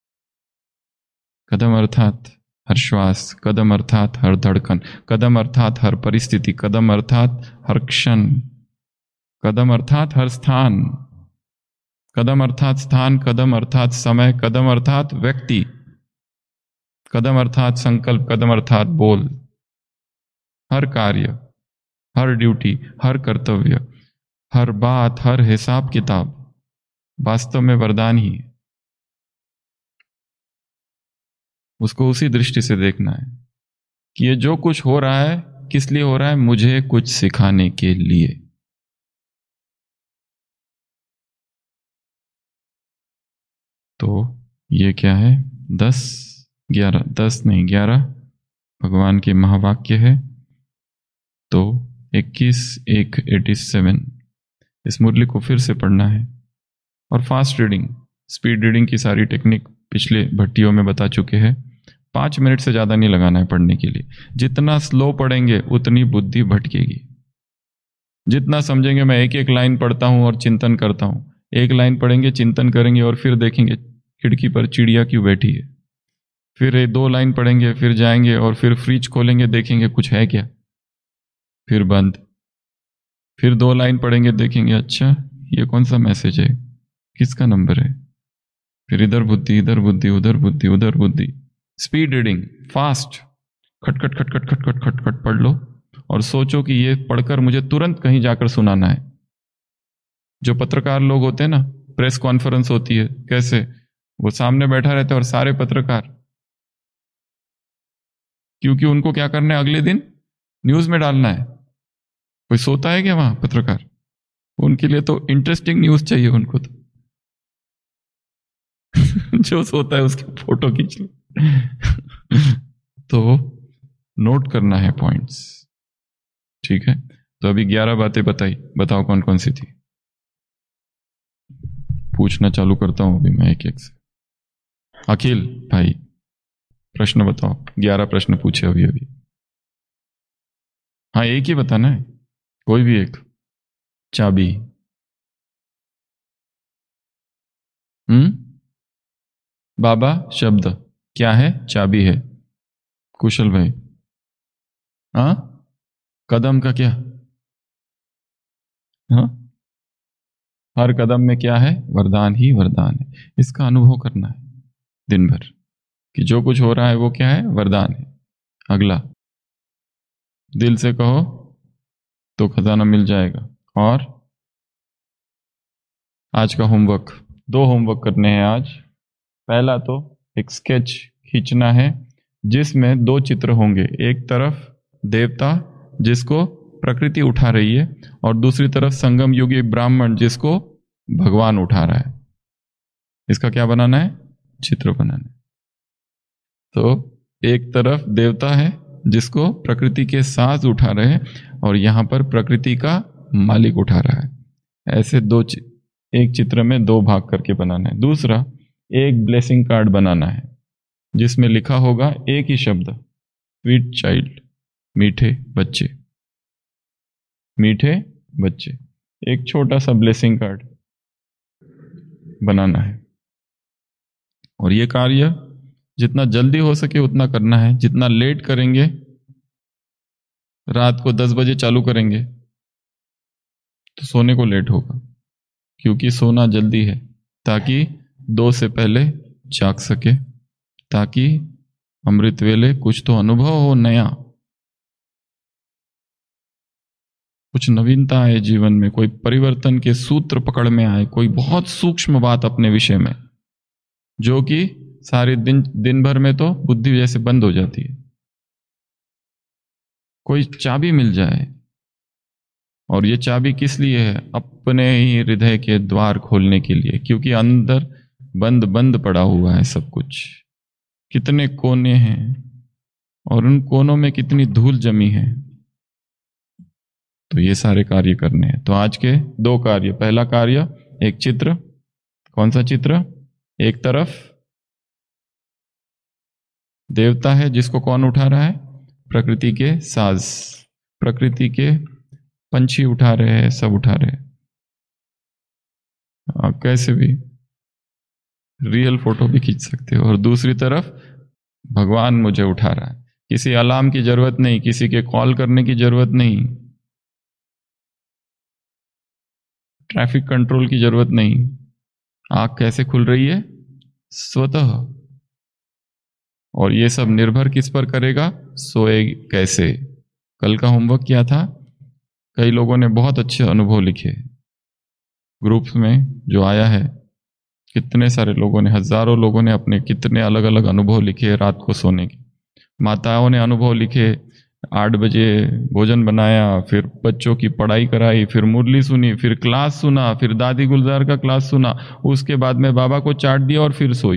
कदम अर्थात हर श्वास, कदम अर्थात हर धड़कन, कदम अर्थात हर परिस्थिति, कदम अर्थात हर क्षण, कदम अर्थात हर स्थान, कदम अर्थात स्थान, कदम अर्थात समय, कदम अर्थात व्यक्ति, कदम अर्थात संकल्प, कदम अर्थात बोल। हर कार्य, हर ड्यूटी, हर कर्तव्य, हर बात, हर हिसाब किताब वास्तव में वरदान ही है। उसको उसी दृष्टि से देखना है कि ये जो कुछ हो रहा है किस लिए हो रहा है? मुझे कुछ सिखाने के लिए। तो ये क्या है? दस ग्यारह, दस नहीं ग्यारह भगवान के महावाक्य है। तो इक्कीस एक एटी सेवन इस मुरली को फिर से पढ़ना है। और फास्ट रीडिंग, स्पीड रीडिंग की सारी टेक्निक पिछले भट्टियों में बता चुके हैं। पाँच मिनट से ज़्यादा नहीं लगाना है पढ़ने के लिए। जितना स्लो पढ़ेंगे उतनी बुद्धि भटकेगी। जितना समझेंगे, मैं एक एक लाइन पढ़ता हूँ और चिंतन करता हूँ, एक लाइन पढ़ेंगे, चिंतन करेंगे और फिर देखेंगे खिड़की पर चिड़िया क्यों बैठी है, फिर दो लाइन पढ़ेंगे, फिर जाएंगे और फिर फ्रिज खोलेंगे, देखेंगे कुछ है क्या, फिर बंद। फिर दो लाइन पढ़ेंगे, देखेंगे अच्छा ये कौन सा मैसेज है, किसका नंबर है। फिर इधर बुद्धि, इधर बुद्धि, उधर बुद्धि, उधर बुद्धि। स्पीड रीडिंग, फास्ट, खटखट खटखट खटखट खटखट पढ़ लो और सोचो कि ये पढ़कर मुझे तुरंत कहीं जाकर सुनाना है। जो पत्रकार लोग होते हैं ना, प्रेस कॉन्फ्रेंस होती है, कैसे वो सामने बैठा रहता है और सारे पत्रकार, क्योंकि उनको क्या करना है, अगले दिन न्यूज में डालना है। कोई सोता है क्या वहां पत्रकार? उनके लिए तो इंटरेस्टिंग न्यूज चाहिए उनको तो जो सोता है उसकी फोटो खींच लो तो नोट करना है पॉइंट्स, ठीक है। तो अभी ग्यारह बातें बताई, बताओ कौन कौन सी थी। पूछना चालू करता हूं अभी मैं एक एक से। अखिल भाई प्रश्न बताओ, ग्यारह प्रश्न पूछे अभी अभी। हाँ एक ही बताना है, कोई भी एक। चाबी, हम्म बाबा शब्द क्या है? चाबी है। कुशल भाई, हाँ कदम का क्या? हाँ हर कदम में क्या है? वरदान ही वरदान है। इसका अनुभव करना है दिन भर कि जो कुछ हो रहा है वो क्या है? वरदान है। अगला, दिल से कहो तो खजाना मिल जाएगा। और आज का होमवर्क, दो होमवर्क करने हैं आज। पहला तो एक स्केच खींचना है जिसमें दो चित्र होंगे, एक तरफ देवता जिसको प्रकृति उठा रही है और दूसरी तरफ संगम युगी ब्राह्मण जिसको भगवान उठा रहा है। इसका क्या बनाना है? चित्र बनाना है। तो एक तरफ देवता है जिसको प्रकृति के साथ उठा रहे हैं और यहां पर प्रकृति का मालिक उठा रहा है। ऐसे दो चि, एक चित्र में दो भाग करके बनाना है। दूसरा, एक ब्लेसिंग कार्ड बनाना है जिसमें लिखा होगा एक ही शब्द, स्वीट चाइल्ड, मीठे बच्चे, मीठे बच्चे। एक छोटा सा ब्लेसिंग कार्ड बनाना है और ये कार्य जितना जल्दी हो सके उतना करना है। जितना लेट करेंगे, रात को दस बजे चालू करेंगे तो सोने को लेट होगा, क्योंकि सोना जल्दी है ताकि दो से पहले जाग सके, ताकि अमृत वेले कुछ तो अनुभव हो, नया कुछ नवीनता आए जीवन में, कोई परिवर्तन के सूत्र पकड़ में आए, कोई बहुत सूक्ष्म बात अपने विषय में जो कि सारे दिन दिन भर में तो बुद्धि जैसे बंद हो जाती है। कोई चाबी मिल जाए, और ये चाबी किस लिए है? अपने ही हृदय के द्वार खोलने के लिए, क्योंकि अंदर बंद बंद पड़ा हुआ है सब कुछ। कितने कोने हैं और उन कोनों में कितनी धूल जमी है। तो ये सारे कार्य करने हैं। तो आज के दो कार्य, पहला कार्य एक चित्र, कौन सा चित्र? एक तरफ देवता है जिसको कौन उठा रहा है? प्रकृति के साज, प्रकृति के पंछी उठा रहे हैं, सब उठा रहे हैं। आप कैसे भी रियल फोटो भी खींच सकते हो। और दूसरी तरफ भगवान मुझे उठा रहा है। किसी अलार्म की जरूरत नहीं, किसी के कॉल करने की जरूरत नहीं, ट्रैफिक कंट्रोल की जरूरत नहीं। आंख कैसे खुल रही है? स्वतः। और ये सब निर्भर किस पर करेगा? सोए कैसे। कल का होमवर्क क्या था? कई लोगों ने बहुत अच्छे अनुभव लिखे ग्रुप्स में, जो आया है कितने सारे लोगों ने, हजारों लोगों ने अपने कितने अलग अलग अनुभव लिखे रात को सोने के। माताओं ने अनुभव लिखे, आठ बजे भोजन बनाया, फिर बच्चों की पढ़ाई कराई, फिर मुरली सुनी, फिर क्लास सुना, फिर दादी गुलजार का क्लास सुना, उसके बाद में बाबा को चाट दिया और फिर सोई।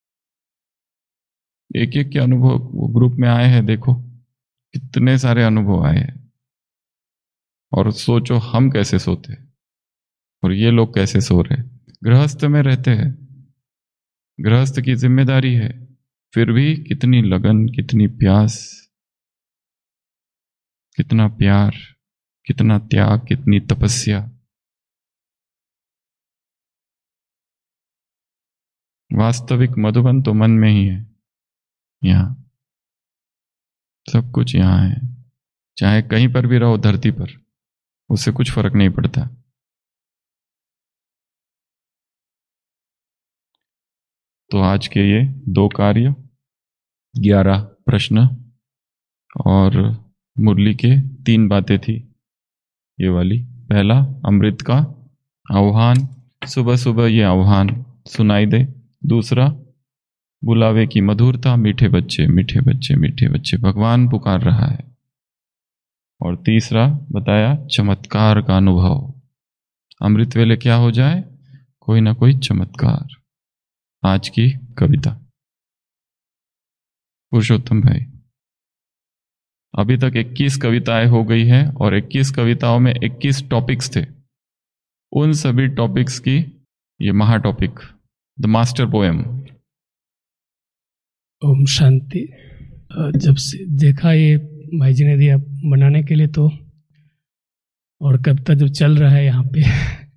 एक एक के अनुभव वो ग्रुप में आए हैं। देखो कितने सारे अनुभव आए हैं। और सोचो हम कैसे सोते हैं और ये लोग कैसे सो रहे। गृहस्थ में रहते हैं, गृहस्थ की जिम्मेदारी है, फिर भी कितनी लगन, कितनी प्यास, कितना प्यार, कितना त्याग, कितनी तपस्या। वास्तविक मधुबन तो मन में ही है। यहां सब कुछ यहां है, चाहे कहीं पर भी रहो धरती पर, उससे कुछ फर्क नहीं पड़ता। तो आज के ये दो कार्य, ग्यारह प्रश्न और मुरली के तीन बातें थी ये वाली। पहला, अमृत का आह्वान, सुबह सुबह ये आह्वान सुनाई दे। दूसरा, बुलावे की मधुरता, मीठे बच्चे मीठे बच्चे मीठे बच्चे, भगवान पुकार रहा है। और तीसरा बताया, चमत्कार का अनुभव, अमृत वेले क्या हो जाए, कोई ना कोई चमत्कार। आज की कविता, पुरुषोत्तम भाई, अभी तक इक्कीस कविताएं हो गई है और इक्कीस कविताओं में इक्कीस टॉपिक्स थे। उन सभी टॉपिक्स की ये महा topic, the master poem. Om Shanti. जब से देखा ये भाई जी ने दिया बनाने के लिए, तो और कविता जब चल रहा है यहाँ पे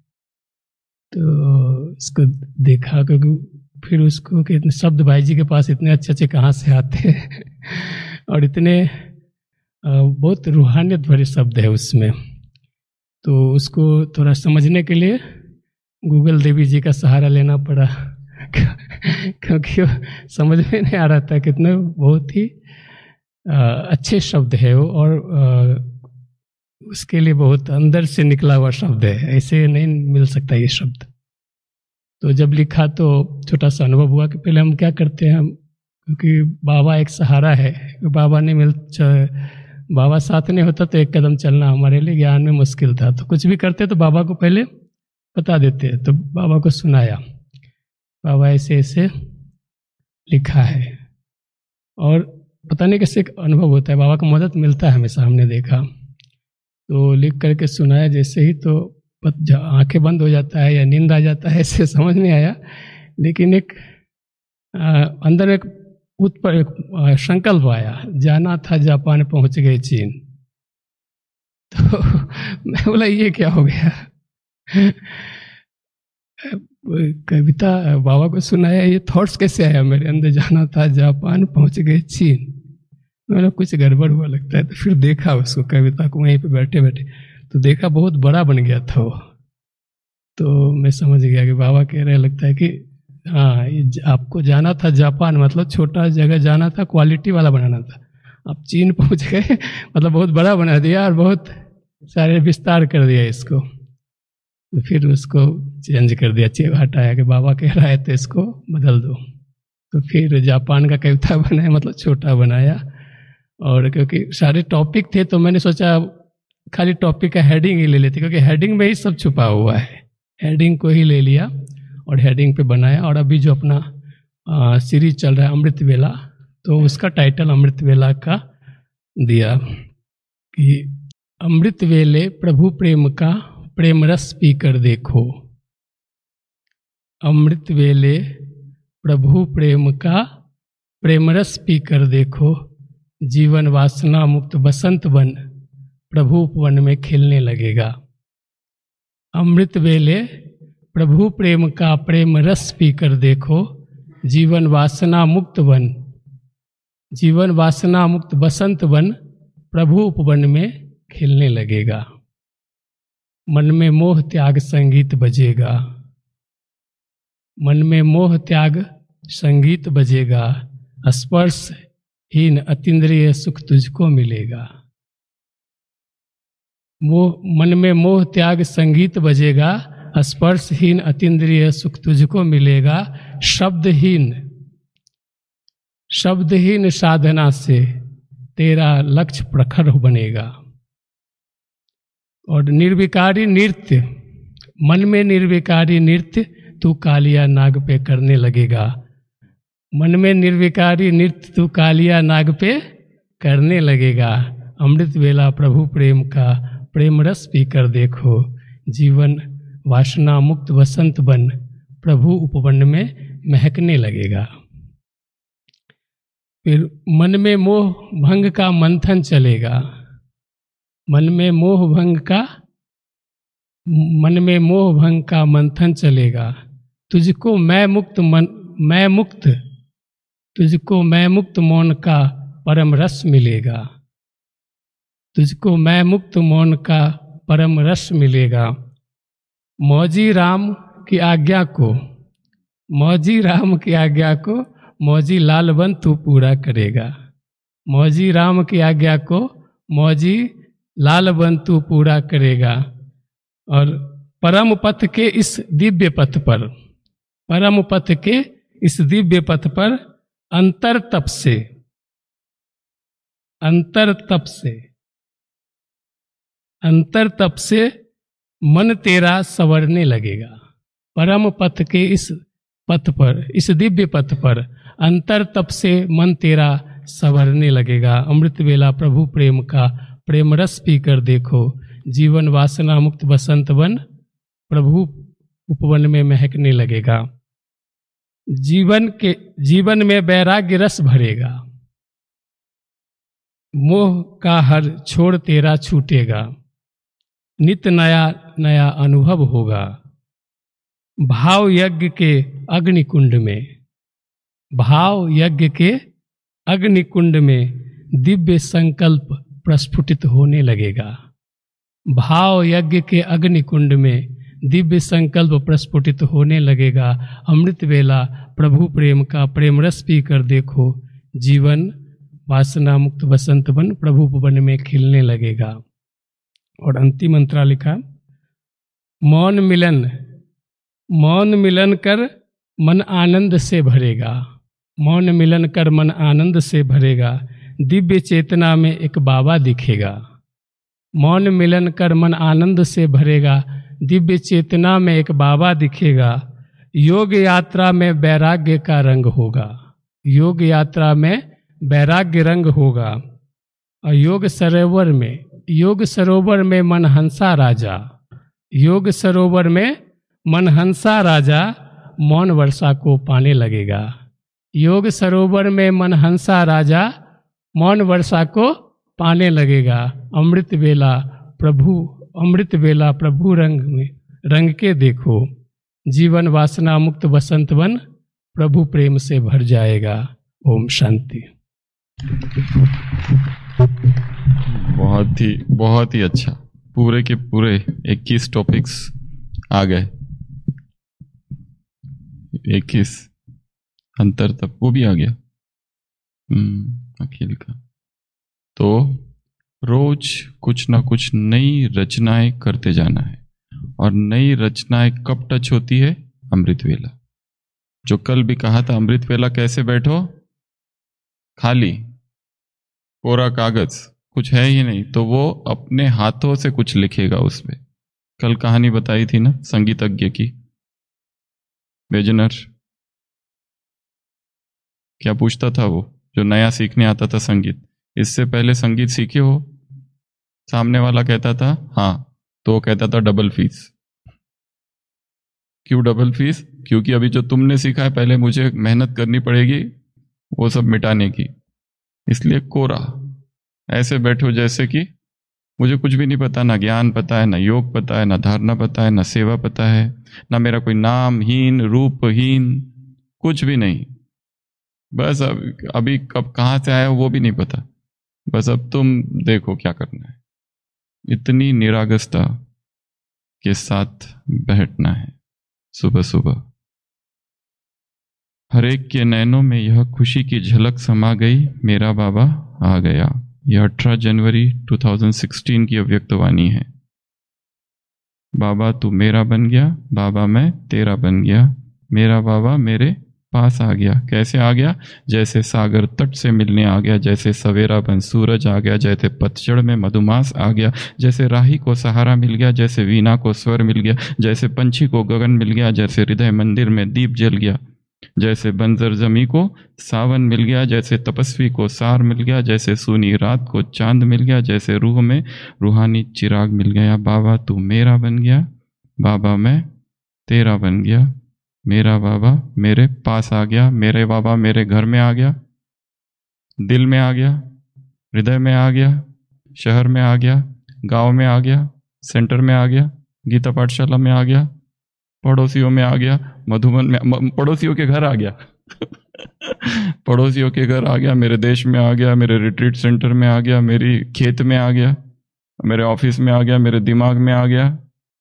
तो इसको देखा, क्योंकि फिर उसको कि इतने शब्द भाई जी के पास इतने अच्छे अच्छे कहाँ से आते हैं और इतने बहुत रूहानियत भरे शब्द है उसमें। तो उसको थोड़ा समझने के लिए गूगल देवी जी का सहारा लेना पड़ा क्योंकि वो समझ में नहीं आ रहा था। कितने बहुत ही अच्छे शब्द है वो, और उसके लिए बहुत अंदर से निकला हुआ शब्द है, ऐसे नहीं मिल सकता ये शब्द। तो जब लिखा तो छोटा सा अनुभव हुआ कि पहले हम क्या करते हैं, हम क्योंकि बाबा एक सहारा है, बाबा नहीं मिल बाबा साथ नहीं होता तो एक कदम चलना हमारे लिए ज्ञान में मुश्किल था। तो कुछ भी करते तो बाबा को पहले बता देते, तो बाबा को सुनाया, बाबा ऐसे ऐसे लिखा है। और पता नहीं कैसे अनुभव होता है, बाबा का मदद मिलता है हमेशा, हमने देखा। तो लिख करके सुनाया जैसे ही, तो आंखें बंद हो जाता है या नींद आ जाता है, ऐसे समझ नहीं आया। लेकिन एक आ, अंदर एक उत्पर एक संकल्प आया, जाना था जापान पहुंच गए चीन। तो मैं बोला ये क्या हो गया कविता बाबा को सुनाया, ये थॉट्स कैसे आया मेरे अंदर, जाना था जापान पहुंच गए चीन। मैंने कुछ गड़बड़ हुआ लगता है। तो फिर देखा उसको, कविता को वहीं पे बैठे बैठे, तो देखा बहुत बड़ा बन गया था वो। तो मैं समझ गया कि बाबा कह रहे, लगता है कि हाँ आपको जाना था जापान, मतलब छोटा जगह जाना था, क्वालिटी वाला बनाना था। आप चीन पहुंच गए, मतलब बहुत बड़ा बना दिया और बहुत सारे विस्तार कर दिया इसको। तो फिर उसको चेंज कर दिया, चेप हटाया कि बाबा कह रहा है तो इसको बदल दो। तो फिर जापान का कविता बनाया, मतलब छोटा बनाया। और क्योंकि सारे टॉपिक थे तो मैंने सोचा खाली टॉपिक का हेडिंग ही ले लेते, क्योंकि हेडिंग में ही सब छुपा हुआ है। हेडिंग को ही ले लिया और हेडिंग पे बनाया। और अभी जो अपना सीरीज चल रहा है अमृत वेला, तो उसका टाइटल अमृत वेला का दिया कि अमृत वेले प्रभु प्रेम का प्रेम रस पी कर देखो। अमृत वेले प्रभु प्रेम का प्रेम रस पी कर देखो, जीवन वासना मुक्त बसंत बन प्रभु उपवन में खिलने लगेगा। अमृत वेले प्रभु प्रेम का प्रेम रस पी कर देखो, जीवन वासना मुक्त बन जीवन वासना मुक्त बसंत बन प्रभु उपवन में खिलने लगेगा। मन में मोह त्याग संगीत बजेगा, मन में मोह त्याग संगीत बजेगा, स्पर्श हीन अतीन्द्रिय सुख तुझको मिलेगा। मोह मन में मोह त्याग संगीत बजेगा, स्पर्शहीन अतीन्द्रिय सुख तुझको मिलेगा। शब्दहीन शब्दहीन साधना से तेरा लक्ष्य प्रखर बनेगा। और निर्विकारी नृत्य, मन में निर्विकारी नृत्य तू कालिया नाग पे करने लगेगा। मन में निर्विकारी नृत्य तू कालिया नाग पे करने लगेगा। अमृत वेला प्रभु प्रेम का प्रेम रस पी कर देखो, जीवन वासना मुक्त वसंत बन प्रभु उपवन में महकने लगेगा। फिर मन में मोह भंग का मंथन चलेगा, मन में मोह भंग का मन में मोह भंग का मंथन चलेगा। तुझको मैं मुक्त मन मैं मुक्त तुझको मैं मुक्त मौन का परम रस मिलेगा। तुझको मैं मुक्त मौन का परम रस मिलेगा। मौजी राम की आज्ञा को, मौजी राम की आज्ञा को मौजी लाल बन तू पूरा करेगा। मौजी राम की आज्ञा को मौजी लाल बन तू पूरा करेगा। और परम पथ के इस दिव्य पथ पर, परम पथ के इस दिव्य पथ पर अंतर तप से, अंतर तप से, अंतर तप से मन तेरा संवरने लगेगा। परम पथ के इस पथ पर, इस दिव्य पथ पर अंतर तप से मन तेरा संवरने लगेगा। अमृत वेला प्रभु प्रेम का प्रेम रस पीकर देखो, जीवन वासना मुक्त बसंत वन प्रभु उपवन में महकने लगेगा। जीवन के जीवन में वैराग्य रस भरेगा, मोह का हर छोड़ तेरा छूटेगा। नित नया नया अनुभव होगा। भाव यज्ञ के अग्निकुंड में, भाव यज्ञ के अग्निकुंड में दिव्य संकल्प प्रस्फुटित होने लगेगा। भाव यज्ञ के अग्निकुंड में दिव्य संकल्प प्रस्फुटित होने लगेगा। अमृत वेला प्रभु प्रेम का प्रेम रस पीकर देखो, जीवन वासना मुक्त बसंत वन प्रभु भवन में खिलने लगेगा। और अंतिम मंत्रा लिखा, मौन मिलन, मौन मिलन कर मन आनंद से भरेगा। मौन मिलन कर मन आनंद से भरेगा। दिव्य चेतना में एक बाबा दिखेगा। मौन मिलन कर मन आनंद से भरेगा। दिव्य चेतना में एक बाबा दिखेगा। योग यात्रा में वैराग्य का रंग होगा। योग यात्रा में वैराग्य रंग होगा। और योग सरोवर में, योग सरोवर में मनहंसा राजा, योग सरोवर में मनहंसा राजा मौन वर्षा को पाने लगेगा। योग सरोवर में मनहंसा राजा मौन वर्षा को पाने लगेगा। अमृत वेला प्रभु, अमृत वेला प्रभु रंग में रंग के देखो, जीवन वासना मुक्त बसंत वन प्रभु प्रेम से भर जाएगा। ओम शांति। बहुत ही बहुत ही अच्छा। पूरे के पूरे इक्कीस टॉपिक्स आ गए। इक्कीस अंतर तप वो भी आ गया हम्म अखिल का। तो रोज कुछ ना कुछ नई रचनाएं करते जाना है। और नई रचनाएं कब टच होती है? अमृत वेला। जो कल भी कहा था, अमृत वेला कैसे बैठो, खाली कोरा कागज, कुछ है ही नहीं, तो वो अपने हाथों से कुछ लिखेगा उसमें। कल कहानी बताई थी ना संगीतज्ञ की, बेजनर क्या पूछता था वो, जो नया सीखने आता था संगीत, इससे पहले संगीत सीखे हो? सामने वाला कहता था हाँ, तो वो कहता था डबल फीस। क्यों डबल फीस? क्योंकि अभी जो तुमने सीखा है पहले मुझे मेहनत करनी पड़ेगी वो सब मिटाने की। इसलिए कोरा ऐसे बैठो जैसे कि मुझे कुछ भी नहीं पता, ना ज्ञान पता है, ना योग पता है, ना धारणा पता है, ना सेवा पता है, ना मेरा कोई नामहीन रूपहीन कुछ भी नहीं। बस अब अभी कब कहाँ से आया वो भी नहीं पता। बस अब तुम देखो क्या करना है। इतनी निरागसता के साथ बैठना है सुबह सुबह। हरेक के नैनों में यह खुशी की झलक समा गई, मेरा बाबा आ गया। यह अठारह जनवरी दो हज़ार सोलह की अव्यक्तवाणी है। बाबा तू मेरा बन गया, बाबा मैं तेरा बन गया, मेरा बाबा मेरे पास आ गया। कैसे आ गया? जैसे सागर तट से मिलने आ गया, जैसे सवेरा बन सूरज आ गया, जैसे पतझड़ में मधुमास आ गया, जैसे राही को सहारा मिल गया, जैसे वीणा को स्वर मिल गया, जैसे पंछी को गगन मिल गया, जैसे हृदय मंदिर में दीप जल गया, जैसे बंजर जमी को सावन मिल गया, जैसे तपस्वी को सार मिल गया, जैसे सूनी रात को चांद मिल गया, जैसे रूह में रूहानी चिराग मिल गया। बाबा तू मेरा बन गया, बाबा मैं तेरा बन गया, मेरा बाबा मेरे पास आ गया, मेरे बाबा मेरे घर में आ गया, दिल में आ गया, हृदय में आ गया, शहर में आ गया, गांव में आ गया, सेंटर में आ गया, गीता पाठशाला में आ गया, पड़ोसियों में आ गया, मधुबन में, पड़ोसियों के घर आ गया पड़ोसियों के घर आ गया, मेरे देश में आ गया, मेरे रिट्रीट सेंटर में आ गया, मेरी खेत में आ गया, मेरे ऑफिस में आ गया, मेरे दिमाग में आ गया,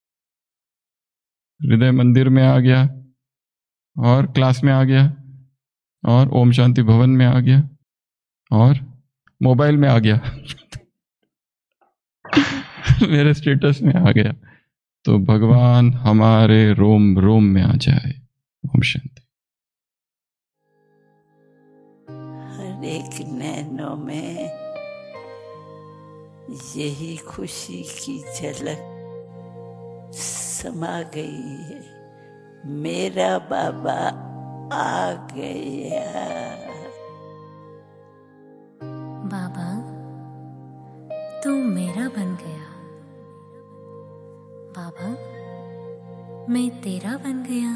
हृदय मंदिर में आ गया, और क्लास में आ गया, और ओम शांति भवन में आ गया, और मोबाइल में आ गया मेरे स्टेटस में आ गया। तो भगवान हमारे रोम रोम में आ जाए। ओम शांति। हर एक नैनों में यही खुशी की झलक समा गई है। मेरा बाबा आ गया। बाबा तू मेरा बन गया। बाबा मैं तेरा बन गया।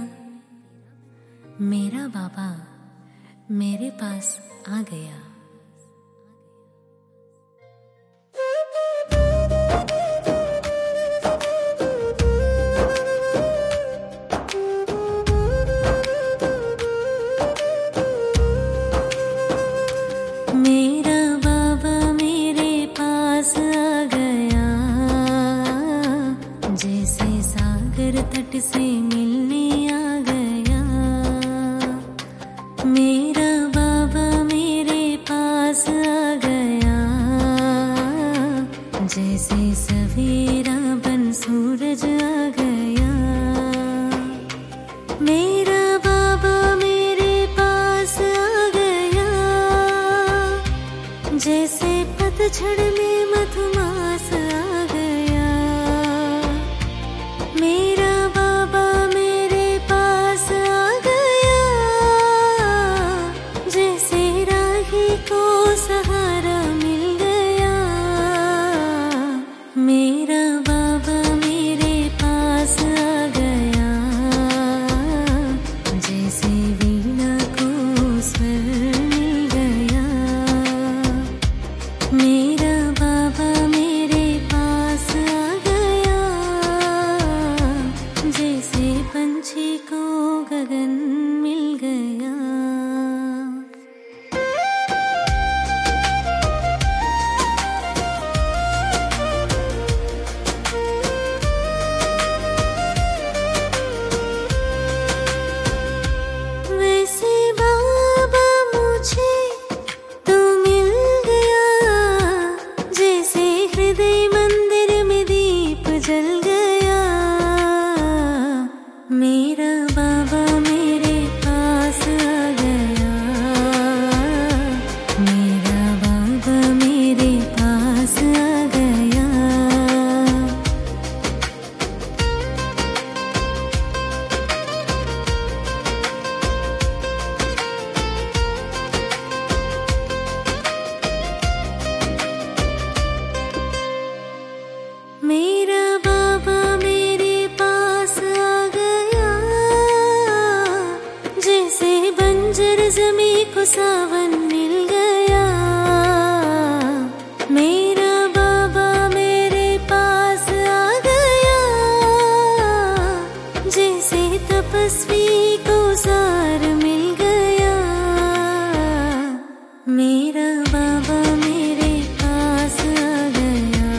मेरा बाबा मेरे पास आ गया। से मिलने आ गया। मेरा बाबा मेरे पास आ गया। जैसे सवेरा बन सूरज आ गया। मेरा बाबा मेरे पास आ गया। जैसे पतझड़ में मधुमास आ गया। मेरा सावन मिल गया। मेरा बाबा मेरे पास आ गया। जैसे तपस्वी को सार मिल गया। मेरा बाबा मेरे पास आ गया।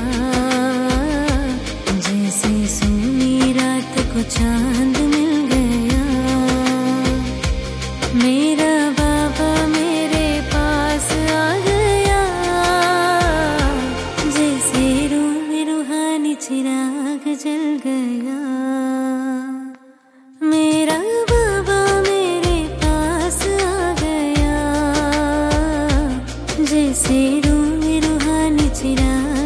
जैसे सोनी रात को चांद मिल गया। मेरा चिराग जल गया। मेरा बाबा मेरे पास आ गया। जैसे रूह में रूहानी चिराग